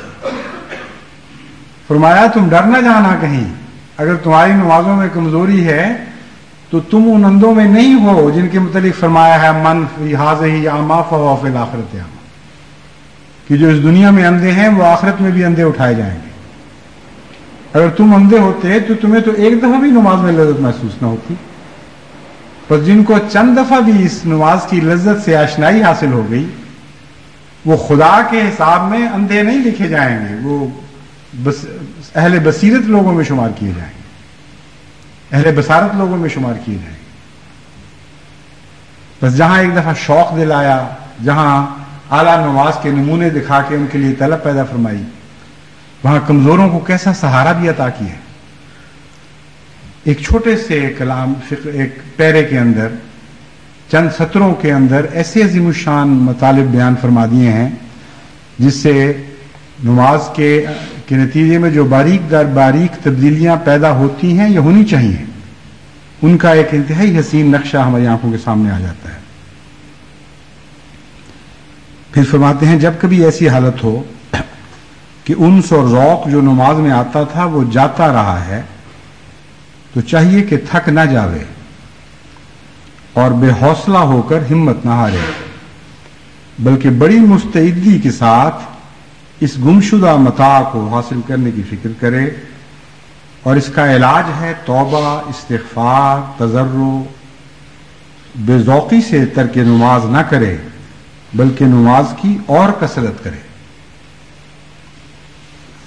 فرمایا تم ڈر نہ جانا کہیں، اگر تمہاری نمازوں میں کمزوری ہے تو تم ان اندھوں میں نہیں ہو جن کے متعلق فرمایا ہے من فی ہذہ اعمی فہو فی الآخرۃ اعمی، کہ جو اس دنیا میں اندھے ہیں وہ آخرت میں بھی اندھے اٹھائے جائیں گے. اگر تم اندھے ہوتے تو تمہیں تو ایک دفعہ بھی نماز میں لذت محسوس نہ ہوتی. پر جن کو چند دفعہ بھی اس نماز کی لذت سے آشنائی حاصل ہو گئی وہ خدا کے حساب میں اندھے نہیں لکھے جائیں گے، وہ بس اہل بصیرت لوگوں میں شمار کیے جائیں گے، اہل بصارت لوگوں میں شمار کیے جائیں گے. بس جہاں ایک دفعہ شوق دلایا، جہاں اعلیٰ نماز کے نمونے دکھا کے ان کے لیے طلب پیدا فرمائی، وہاں کمزوروں کو کیسا سہارا بھی عطا کیا ہے. ایک چھوٹے سے کلام ایک پیرے کے اندر چند سطروں کے اندر ایسے عظیم الشان مطالب بیان فرما دیے ہیں جس سے نماز کے کے نتیجے میں جو باریک در باریک تبدیلیاں پیدا ہوتی ہیں یا ہونی چاہیے، ان کا ایک انتہائی حسین نقشہ ہماری آنکھوں کے سامنے آ جاتا ہے. پھر فرماتے ہیں جب کبھی ایسی حالت ہو کہ انس اور ذوق جو نماز میں آتا تھا وہ جاتا رہا ہے تو چاہیے کہ تھک نہ جاوے اور بے حوصلہ ہو کر ہمت نہ ہارے، بلکہ بڑی مستعدی کے ساتھ اس گمشدہ متاع کو حاصل کرنے کی فکر کرے. اور اس کا علاج ہے توبہ، استغفار، تضرع. بے ذوقی سے ترک نماز نہ کرے بلکہ نماز کی اور کثرت کرے.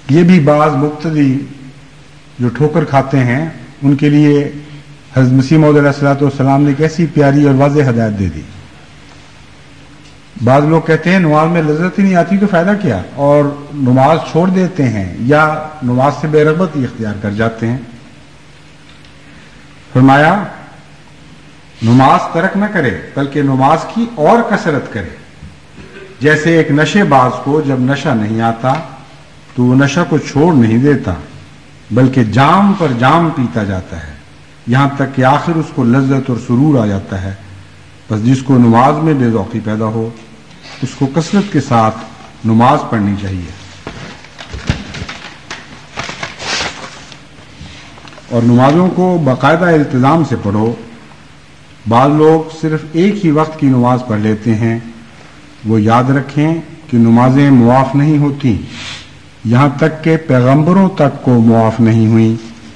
یہ بھی بعض مبتدی جو ٹھوکر کھاتے ہیں ان کے لیے حضرت مسیح موعود علیہ الصلوۃ والسلام نے ایک ایسی پیاری اور واضح ہدایت دے دی. بعض لوگ کہتے ہیں نماز میں لذت ہی نہیں آتی تو فائدہ کیا، اور نماز چھوڑ دیتے ہیں یا نماز سے بے رغبت ہی اختیار کر جاتے ہیں. فرمایا نماز ترک نہ کرے بلکہ نماز کی اور کثرت کرے. جیسے ایک نشے باز کو جب نشہ نہیں آتا تو وہ نشہ کو چھوڑ نہیں دیتا بلکہ جام پر جام پیتا جاتا ہے یہاں تک کہ آخر اس کو لذت اور سرور آ جاتا ہے. بس جس کو نماز میں بے ذوقی پیدا ہو اس کو کثرت کے ساتھ نماز پڑھنی چاہیے، اور نمازوں کو باقاعدہ التزام سے پڑھو. بعض لوگ صرف ایک ہی وقت کی نماز پڑھ لیتے ہیں. وہ یاد رکھیں کہ نمازیں معاف نہیں ہوتی یہاں تک کہ پیغمبروں تک کو معاف نہیں ہوئی.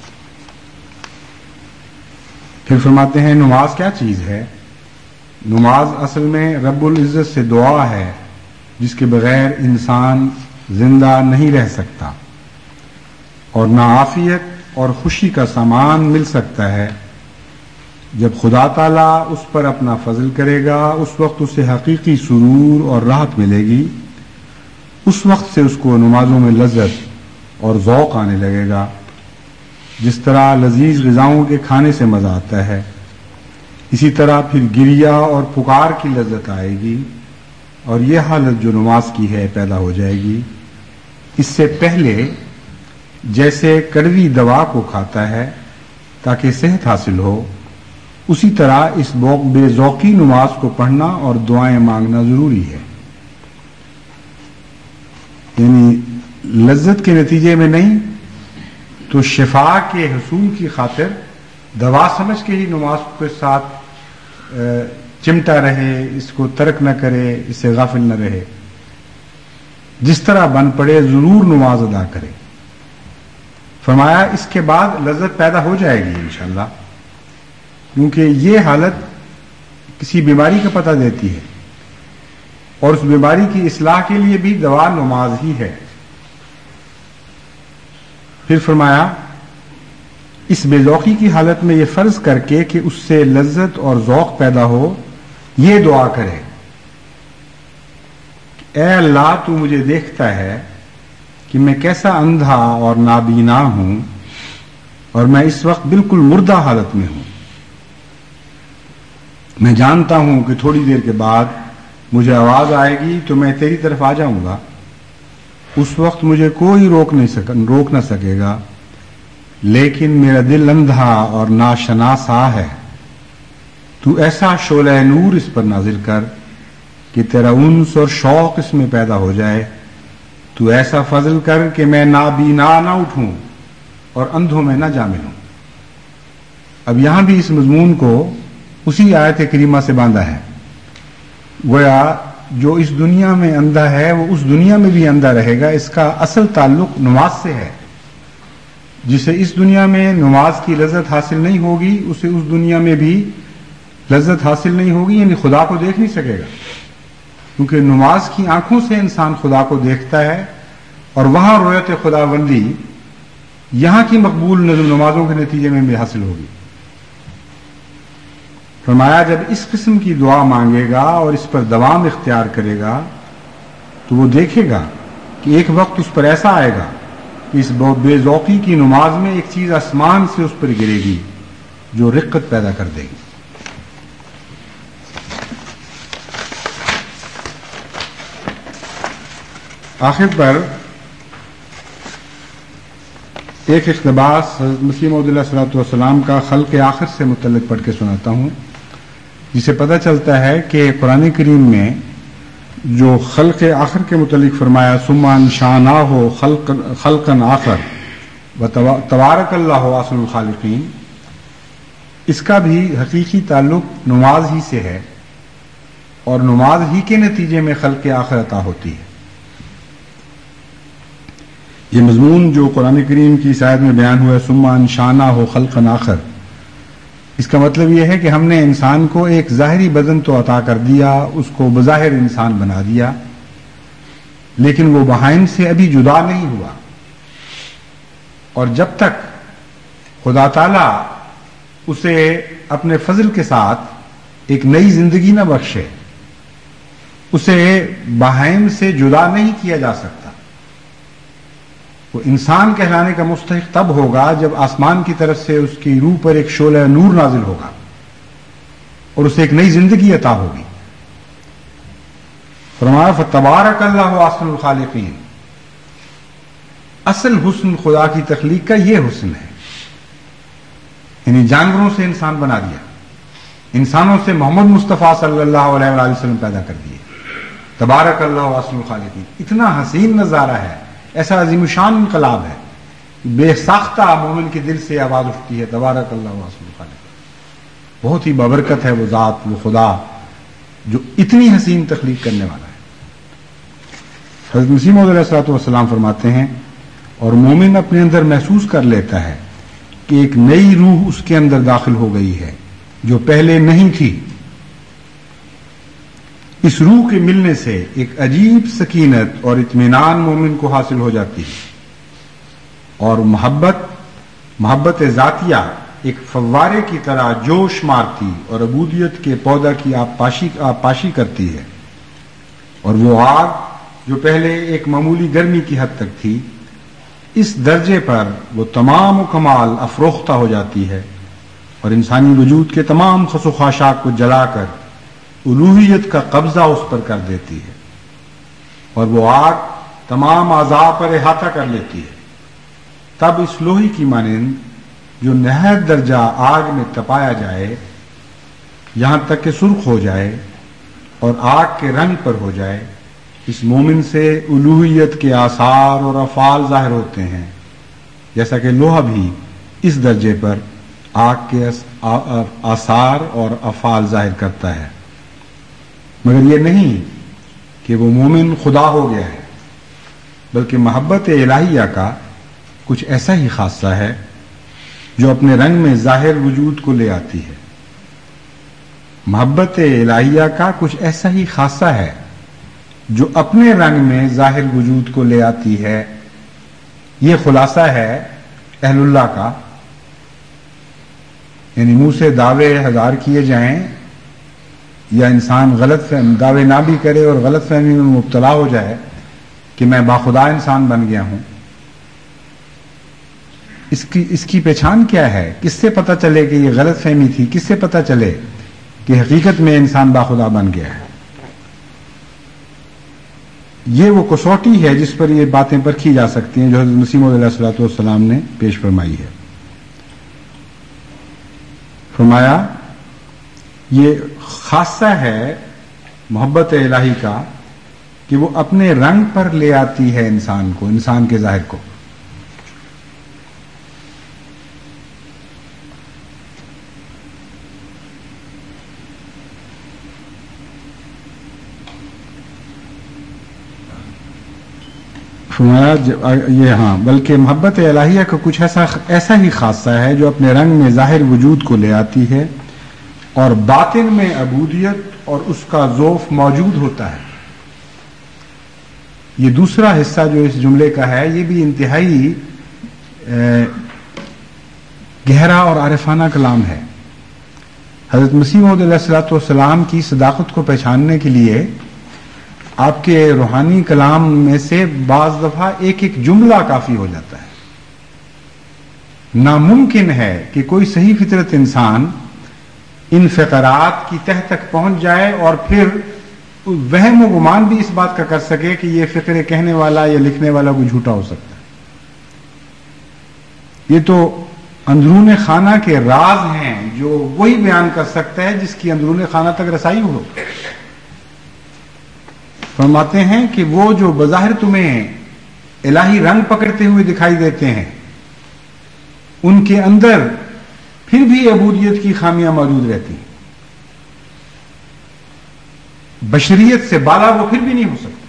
پھر فرماتے ہیں نماز کیا چیز ہے؟ نماز اصل میں رب العزت سے دعا ہے جس کے بغیر انسان زندہ نہیں رہ سکتا، اور نہ عافیت اور خوشی کا سامان مل سکتا ہے. جب خدا تعالیٰ اس پر اپنا فضل کرے گا اس وقت اسے حقیقی سرور اور راحت ملے گی. اس وقت سے اس کو نمازوں میں لذت اور ذوق آنے لگے گا. جس طرح لذیذ غذاؤں کے کھانے سے مزہ آتا ہے اسی طرح پھر گریا اور پکار کی لذت آئے گی، اور یہ حالت جو نماز کی ہے پیدا ہو جائے گی. اس سے پہلے جیسے کڑوی دوا کو کھاتا ہے تاکہ صحت حاصل ہو، اسی طرح اس بے ذوقی نماز کو پڑھنا اور دعائیں مانگنا ضروری ہے. یعنی لذت کے نتیجے میں نہیں تو شفا کے حصول کی خاطر دوا سمجھ کے ہی نماز کے ساتھ چمٹا رہے، اس کو ترک نہ کرے، اس سے غافل نہ رہے. جس طرح بن پڑے ضرور نماز ادا کرے. فرمایا اس کے بعد لذت پیدا ہو جائے گی انشاءاللہ، کیونکہ یہ حالت کسی بیماری کا پتہ دیتی ہے، اور اس بیماری کی اصلاح کے لیے بھی دوا نماز ہی ہے. پھر فرمایا اس بے ذوقی کی حالت میں یہ فرض کر کے کہ اس سے لذت اور ذوق پیدا ہو، یہ دعا کرے اے اللہ تو مجھے دیکھتا ہے کہ میں کیسا اندھا اور نابینا ہوں، اور میں اس وقت بالکل مردہ حالت میں ہوں. میں جانتا ہوں کہ تھوڑی دیر کے بعد مجھے آواز آئے گی تو میں تیری طرف آ جاؤں گا. اس وقت مجھے کوئی روک نہیں سک روک نہ سکے گا، لیکن میرا دل اندھا اور ناشناسا ہے. تو ایسا شعلہ نور اس پر نازل کر کہ تیرا انس اور شوق اس میں پیدا ہو جائے. تو ایسا فضل کر کہ میں نابینا نہ اٹھوں اور اندھوں میں نہ جا ملوں. اب یہاں بھی اس مضمون کو اسی آیت کریمہ سے باندھا ہے. گویا جو اس دنیا میں اندھا ہے وہ اس دنیا میں بھی اندھا رہے گا. اس کا اصل تعلق نماز سے ہے. جسے اس دنیا میں نماز کی لذت حاصل نہیں ہوگی اسے اس دنیا میں بھی لذت حاصل نہیں ہوگی، یعنی خدا کو دیکھ نہیں سکے گا. کیونکہ نماز کی آنکھوں سے انسان خدا کو دیکھتا ہے، اور وہاں رویت خدا بندی یہاں کی مقبول نمازوں کے نتیجے میں بھی حاصل ہوگی. فرمایا جب اس قسم کی دعا مانگے گا اور اس پر دوام اختیار کرے گا تو وہ دیکھے گا کہ ایک وقت اس پر ایسا آئے گا کہ اس بے ذوقی کی نماز میں ایک چیز آسمان سے اس پر گرے گی جو رقت پیدا کر دے گی. آخر پر ایک اقتباس حضرت مسیح موعود علیہ الصلوۃ والسلام کا خلق آخر سے متعلق پڑھ کے سناتا ہوں، جسے پتہ چلتا ہے کہ قرآن کریم میں جو خلق آخر کے متعلق فرمایا ثم انشأناہ خلق خلقا آخر و تبارک اللہ احسن الخالقین، اس کا بھی حقیقی تعلق نماز ہی سے ہے، اور نماز ہی کے نتیجے میں خلق آخر عطا ہوتی ہے. یہ مضمون جو قرآن کریم کی اس آیت میں بیان ہوا ہے ثم انشأناہ خلقا آخر، اس کا مطلب یہ ہے کہ ہم نے انسان کو ایک ظاہری بدن تو عطا کر دیا، اس کو بظاہر انسان بنا دیا، لیکن وہ بہائم سے ابھی جدا نہیں ہوا. اور جب تک خدا تعالی اسے اپنے فضل کے ساتھ ایک نئی زندگی نہ بخشے، اسے بہائم سے جدا نہیں کیا جا سکتا۔ وہ انسان کہلانے کا مستحق تب ہوگا جب آسمان کی طرف سے اس کی روح پر ایک شعلہ نور نازل ہوگا اور اسے ایک نئی زندگی عطا ہوگی۔ فرمایا فتبارک اللہ احسن الخالقین، اصل حسن خدا کی تخلیق کا یہ حسن ہے، یعنی جانوروں سے انسان بنا دیا، انسانوں سے محمد مصطفیٰ صلی اللہ علیہ وآلہ وسلم پیدا کر دیے۔ تبارک اللہ احسن الخالقین، اتنا حسین نظارہ ہے، ایسا عظیم الشان انقلاب ہے، بے ساختہ مومن کے دل سے آواز اٹھتی ہے تبارک اللہ احسن الخالقین۔ بہت ہی بابرکت ہے وہ ذات، وہ خدا جو اتنی حسین تخلیق کرنے والا ہے۔ حضرت مسیح موعود علیہ الصلوۃ والسلام فرماتے ہیں اور مومن اپنے اندر محسوس کر لیتا ہے کہ ایک نئی روح اس کے اندر داخل ہو گئی ہے جو پہلے نہیں تھی۔ اس روح کے ملنے سے ایک عجیب سکینت اور اطمینان مومن کو حاصل ہو جاتی ہے، اور محبت محبت ذاتیہ ایک فوارے کی طرح جوش مارتی اور عبودیت کے پودا کی آبپاشی آبپاشی کرتی ہے، اور وہ آگ جو پہلے ایک معمولی گرمی کی حد تک تھی، اس درجے پر وہ تمام و کمال افروختہ ہو جاتی ہے اور انسانی وجود کے تمام خس و خاشاک کو جلا کر الوہیت کا قبضہ اس پر کر دیتی ہے، اور وہ آگ تمام اعضاء پر احاطہ کر لیتی ہے۔ تب اس لوہے کی مانند جو نہایت درجہ آگ میں تپایا جائے یہاں تک کہ سرخ ہو جائے اور آگ کے رنگ پر ہو جائے، اس مومن سے الوہیت کے آثار اور افعال ظاہر ہوتے ہیں، جیسا کہ لوہا بھی اس درجے پر آگ کے آثار اور افعال ظاہر کرتا ہے۔ مگر یہ نہیں کہ وہ مومن خدا ہو گیا ہے، بلکہ محبت الہیہ کا کچھ ایسا ہی خاصہ ہے جو اپنے رنگ میں ظاہر وجود کو لے آتی ہے۔ محبت الہیہ کا کچھ ایسا ہی خاصہ ہے جو اپنے رنگ میں ظاہر وجود کو لے آتی ہے۔ یہ خلاصہ ہے اہل اللہ کا، یعنی منہ سے دعوے ہزار کیے جائیں یا انسان غلط فہم دعوے نہ بھی کرے اور غلط فہمی میں مبتلا ہو جائے کہ میں باخدا انسان بن گیا ہوں، اس کی اس کی پہچان کیا ہے؟ کس سے پتہ چلے کہ یہ غلط فہمی تھی؟ کس سے پتہ چلے کہ حقیقت میں انسان باخدا بن گیا ہے؟ یہ وہ کسوٹی ہے جس پر یہ باتیں پرکھی جا سکتی ہیں جو حضرت مسیح موعود علیہ الصلوۃ والسلام نے پیش فرمائی ہے۔ فرمایا یہ خاصہ ہے محبت الہی کا کہ وہ اپنے رنگ پر لے آتی ہے انسان کو، انسان کے ظاہر کو۔ فرمایا یہ ہاں بلکہ محبت الہیہ کا کچھ ایسا ایسا ہی خاصہ ہے جو اپنے رنگ میں ظاہر وجود کو لے آتی ہے اور باطن میں عبودیت اور اس کا ذوف موجود ہوتا ہے۔ یہ دوسرا حصہ جو اس جملے کا ہے یہ بھی انتہائی گہرا اور عارفانہ کلام ہے۔ حضرت مسیح موعود علیہ الصلوۃ والسلام کی صداقت کو پہچاننے کے لیے آپ کے روحانی کلام میں سے بعض دفعہ ایک ایک جملہ کافی ہو جاتا ہے۔ ناممکن ہے کہ کوئی صحیح فطرت انسان ان فقرات کی تہ تک پہنچ جائے اور پھر وہم و گمان بھی اس بات کا کر سکے کہ یہ فقرے کہنے والا یا لکھنے والا کوئی جھوٹا ہو سکتا ہے۔ یہ تو اندرون خانہ کے راز ہیں جو وہی بیان کر سکتا ہے جس کی اندرون خانہ تک رسائی ہو۔ فرماتے ہیں کہ وہ جو بظاہر تمہیں الہی رنگ پکڑتے ہوئے دکھائی دیتے ہیں ان کے اندر پھر بھی عبودیت کی خامیاں موجود رہتی ہیں، بشریت سے بالا وہ پھر بھی نہیں ہو سکتے۔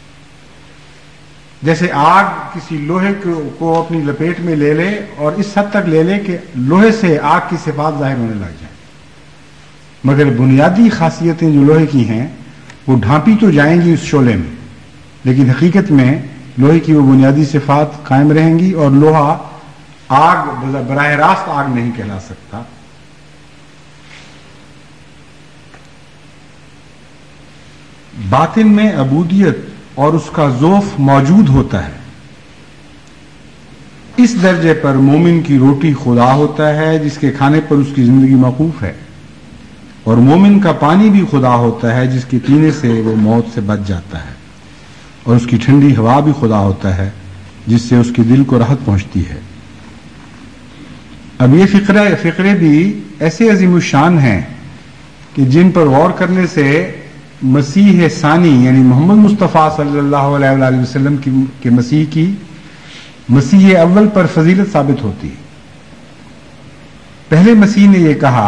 جیسے آگ کسی لوہے کو اپنی لپیٹ میں لے لے اور اس حد تک لے لے کہ لوہے سے آگ کی صفات ظاہر ہونے لگ جائیں، مگر بنیادی خاصیتیں جو لوہے کی ہیں وہ ڈھانپی تو جائیں گی اس شعلے میں، لیکن حقیقت میں لوہے کی وہ بنیادی صفات قائم رہیں گی اور لوہا آگ براہ راست آگ نہیں کہلا سکتا. باطن میں عبودیت اور اس کا ذوف موجود ہوتا ہے. اس درجے پر مومن کی روٹی خدا ہوتا ہے جس کے کھانے پر اس کی زندگی موقوف ہے، اور مومن کا پانی بھی خدا ہوتا ہے جس کے پینے سے وہ موت سے بچ جاتا ہے، اور اس کی ٹھنڈی ہوا بھی خدا ہوتا ہے جس سے اس کے دل کو راحت پہنچتی ہے. اب یہ فقرے فقرے بھی ایسے عظیم الشان ہیں کہ جن پر غور کرنے سے مسیح ثانی یعنی محمد مصطفیٰ صلی اللہ علیہ وآلہ وسلم کی کے مسیح کی مسیح اول پر فضیلت ثابت ہوتی ہے. پہلے مسیح نے یہ کہا،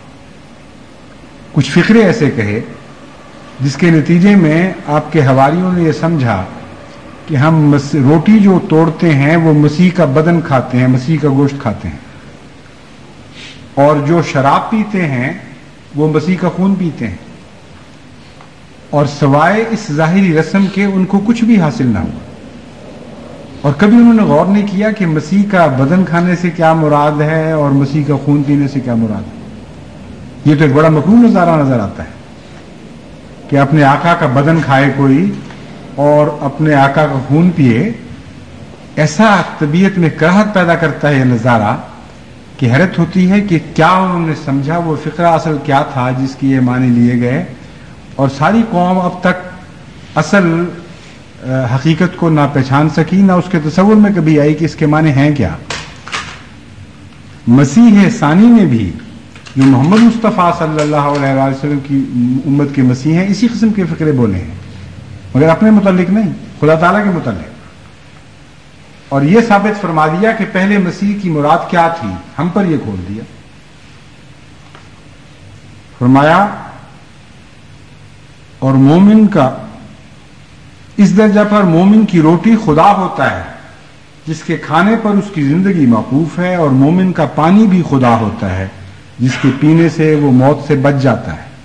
کچھ فقرے ایسے کہے جس کے نتیجے میں آپ کے حواریوں نے یہ سمجھا کہ ہم روٹی جو توڑتے ہیں وہ مسیح کا بدن کھاتے ہیں، مسیح کا گوشت کھاتے ہیں، اور جو شراب پیتے ہیں وہ مسیح کا خون پیتے ہیں، اور سوائے اس ظاہری رسم کے ان کو کچھ بھی حاصل نہ ہوا. اور کبھی انہوں نے غور نہیں کیا کہ مسیح کا بدن کھانے سے کیا مراد ہے اور مسیح کا خون پینے سے کیا مراد ہے. یہ تو ایک بڑا مکروہ نظارہ نظر آتا ہے کہ اپنے آقا کا بدن کھائے کوئی اور اپنے آقا کا خون پیے. ایسا طبیعت میں کراہت پیدا کرتا ہے یہ نظارہ کہ حیرت ہوتی ہے کہ کیا انہوں نے سمجھا، وہ فقرہ اصل کیا تھا جس کی یہ معنی لیے گئے، اور ساری قوم اب تک اصل حقیقت کو نہ پہچان سکی، نہ اس کے تصور میں کبھی آئی کہ اس کے معنی ہیں کیا. مسیح ثانی نے بھی جو محمد مصطفیٰ صلی اللہ علیہ وسلم کی امت کے مسیح ہیں اسی قسم کے فقرے بولے ہیں، مگر اپنے متعلق نہیں، خدا تعالیٰ کے متعلق. اور یہ ثابت فرما دیا کہ پہلے مسیح کی مراد کیا تھی، ہم پر یہ کھول دیا. فرمایا اور مومن کا اس درجہ پر مومن کی روٹی خدا ہوتا ہے جس کے کھانے پر اس کی زندگی موقوف ہے، اور مومن کا پانی بھی خدا ہوتا ہے جس کے پینے سے وہ موت سے بچ جاتا ہے.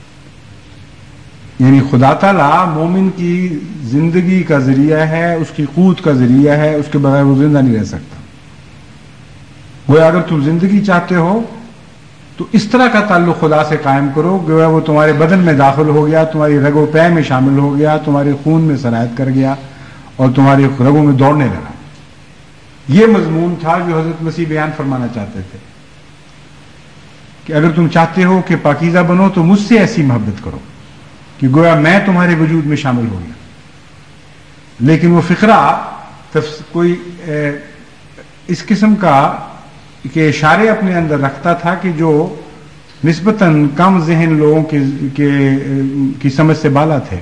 یعنی خدا تعالیٰ مومن کی زندگی کا ذریعہ ہے، اس کی قوت کا ذریعہ ہے، اس کے بغیر وہ زندہ نہیں رہ سکتا. وہ اگر تم زندگی چاہتے ہو تو اس طرح کا تعلق خدا سے قائم کرو کہ وہ تمہارے بدن میں داخل ہو گیا، تمہاری رگ و پے میں شامل ہو گیا، تمہارے خون میں سرایت کر گیا اور تمہارے رگوں میں دوڑنے لگا. یہ مضمون تھا جو حضرت مسیح بیان فرمانا چاہتے تھے کہ اگر تم چاہتے ہو کہ پاکیزہ بنو تو مجھ سے ایسی محبت کرو کہ گویا میں تمہارے وجود میں شامل ہو گیا. لیکن وہ فقرہ کوئی اس قسم کا کہ اشارے اپنے اندر رکھتا تھا کہ جو نسبتاً کم ذہن لوگوں کے, کے کی سمجھ سے بالا تھے،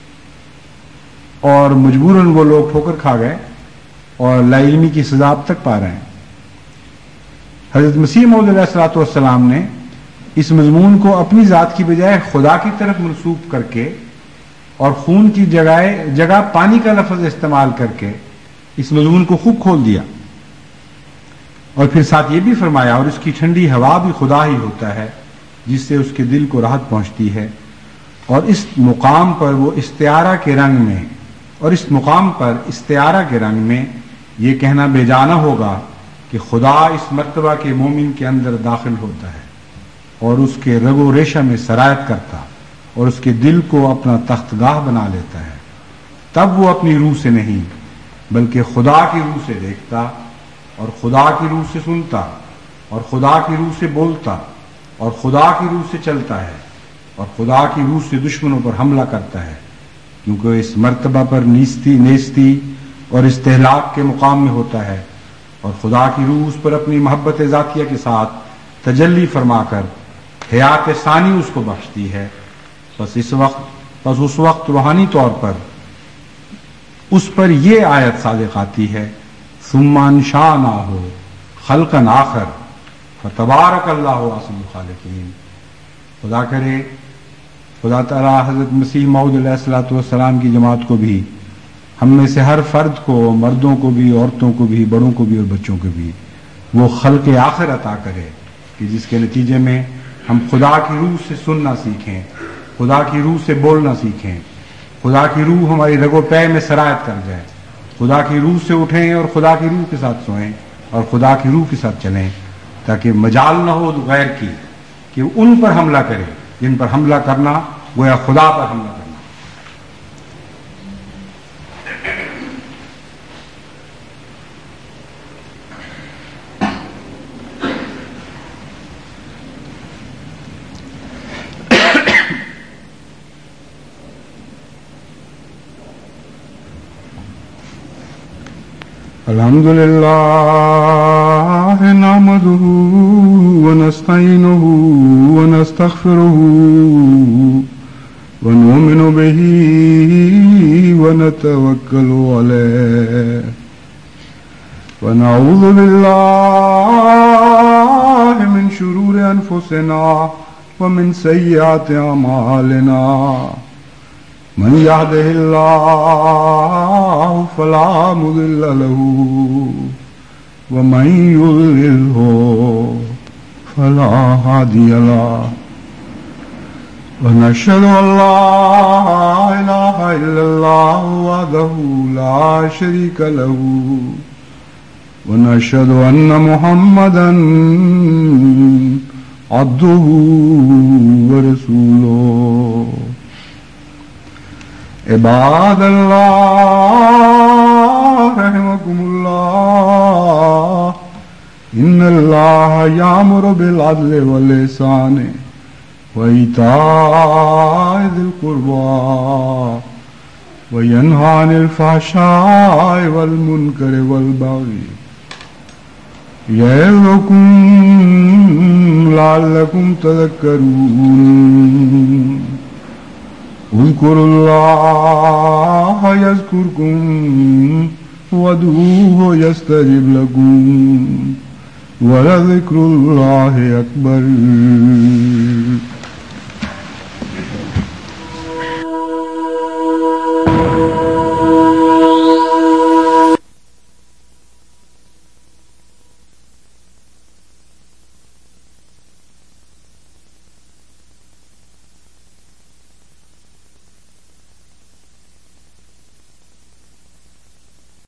اور مجبوراً وہ لوگ ٹھوکر کھا گئے اور لا علمی کی سزا اب تک پا رہے ہیں. حضرت مسیح موعود علیہ الصلوۃ والسلام نے اس مضمون کو اپنی ذات کی بجائے خدا کی طرف منسوب کر کے اور خون کی جگہ جگہ پانی کا لفظ استعمال کر کے اس مضمون کو خوب کھول دیا. اور پھر ساتھ یہ بھی فرمایا اور اس کی ٹھنڈی ہوا بھی خدا ہی ہوتا ہے جس سے اس کے دل کو راحت پہنچتی ہے. اور اس مقام پر وہ استعارہ کے رنگ میں اور اس مقام پر استعارہ کے رنگ میں یہ کہنا بے جانا ہوگا کہ خدا اس مرتبہ کے مومن کے اندر داخل ہوتا ہے اور اس کے رگ و ریشہ میں سرایت کرتا اور اس کے دل کو اپنا تخت گاہ بنا لیتا ہے. تب وہ اپنی روح سے نہیں بلکہ خدا کی روح سے دیکھتا اور خدا کی روح سے سنتا اور خدا کی روح سے بولتا اور خدا کی روح سے چلتا ہے اور خدا کی روح سے دشمنوں پر حملہ کرتا ہے، کیونکہ اس مرتبہ پر نیستی نیستی اور استحلاق کے مقام میں ہوتا ہے، اور خدا کی روح اس پر اپنی محبت ذاتیہ کے ساتھ تجلی فرما کر حیات ثانی اس کو بخشتی ہے. بس اس وقت بس اس وقت روحانی طور پر اس پر یہ آیت صادق آتی ہے، ثم انشأناه خلقا آخر فتبارک اللہ احسن الخالقین. خدا کرے خدا تعالیٰ حضرت مسیح موعود علیہ الصلوۃ والسلام کی جماعت کو بھی، ہم میں سے ہر فرد کو، مردوں کو بھی، عورتوں کو بھی، بڑوں کو بھی اور بچوں کو بھی وہ خلق آخر عطا کرے کہ جس کے نتیجے میں ہم خدا کی روح سے سننا سیکھیں، خدا کی روح سے بولنا سیکھیں، خدا کی روح ہماری رگ و پے میں سرایت کر جائے، خدا کی روح سے اٹھیں اور خدا کی روح کے ساتھ سوئیں اور خدا کی روح کے ساتھ چلیں، تاکہ مجال نہ ہو غیر کی کہ ان پر حملہ کرے جن پر حملہ کرنا گویا خدا پر حملہ کرنا۔ الحمد لله نحمده ونستعينه ونستغفره ونؤمن به ونتوكل عليه ونعوذ بالله من شرور أنفسنا ومن سيئات أعمالنا، من يهده الله فلا مضل له ومن يضلله فلا هادي له، ونشهد أن لا إله إلا الله وحده لا شريك له، ونشهد أن محمدا عبده ورسوله۔ عباد الله رحمكم الله، إن الله يأمر بالعدل والإحسان وإيتاء ذي القربى وينهى عن الفحشاء والمنكر والبغي يعظكم لعلكم تذكرون۔ اذكروا الله يذكركم وادعوه يستجب لكم ولذكر الله أكبر۔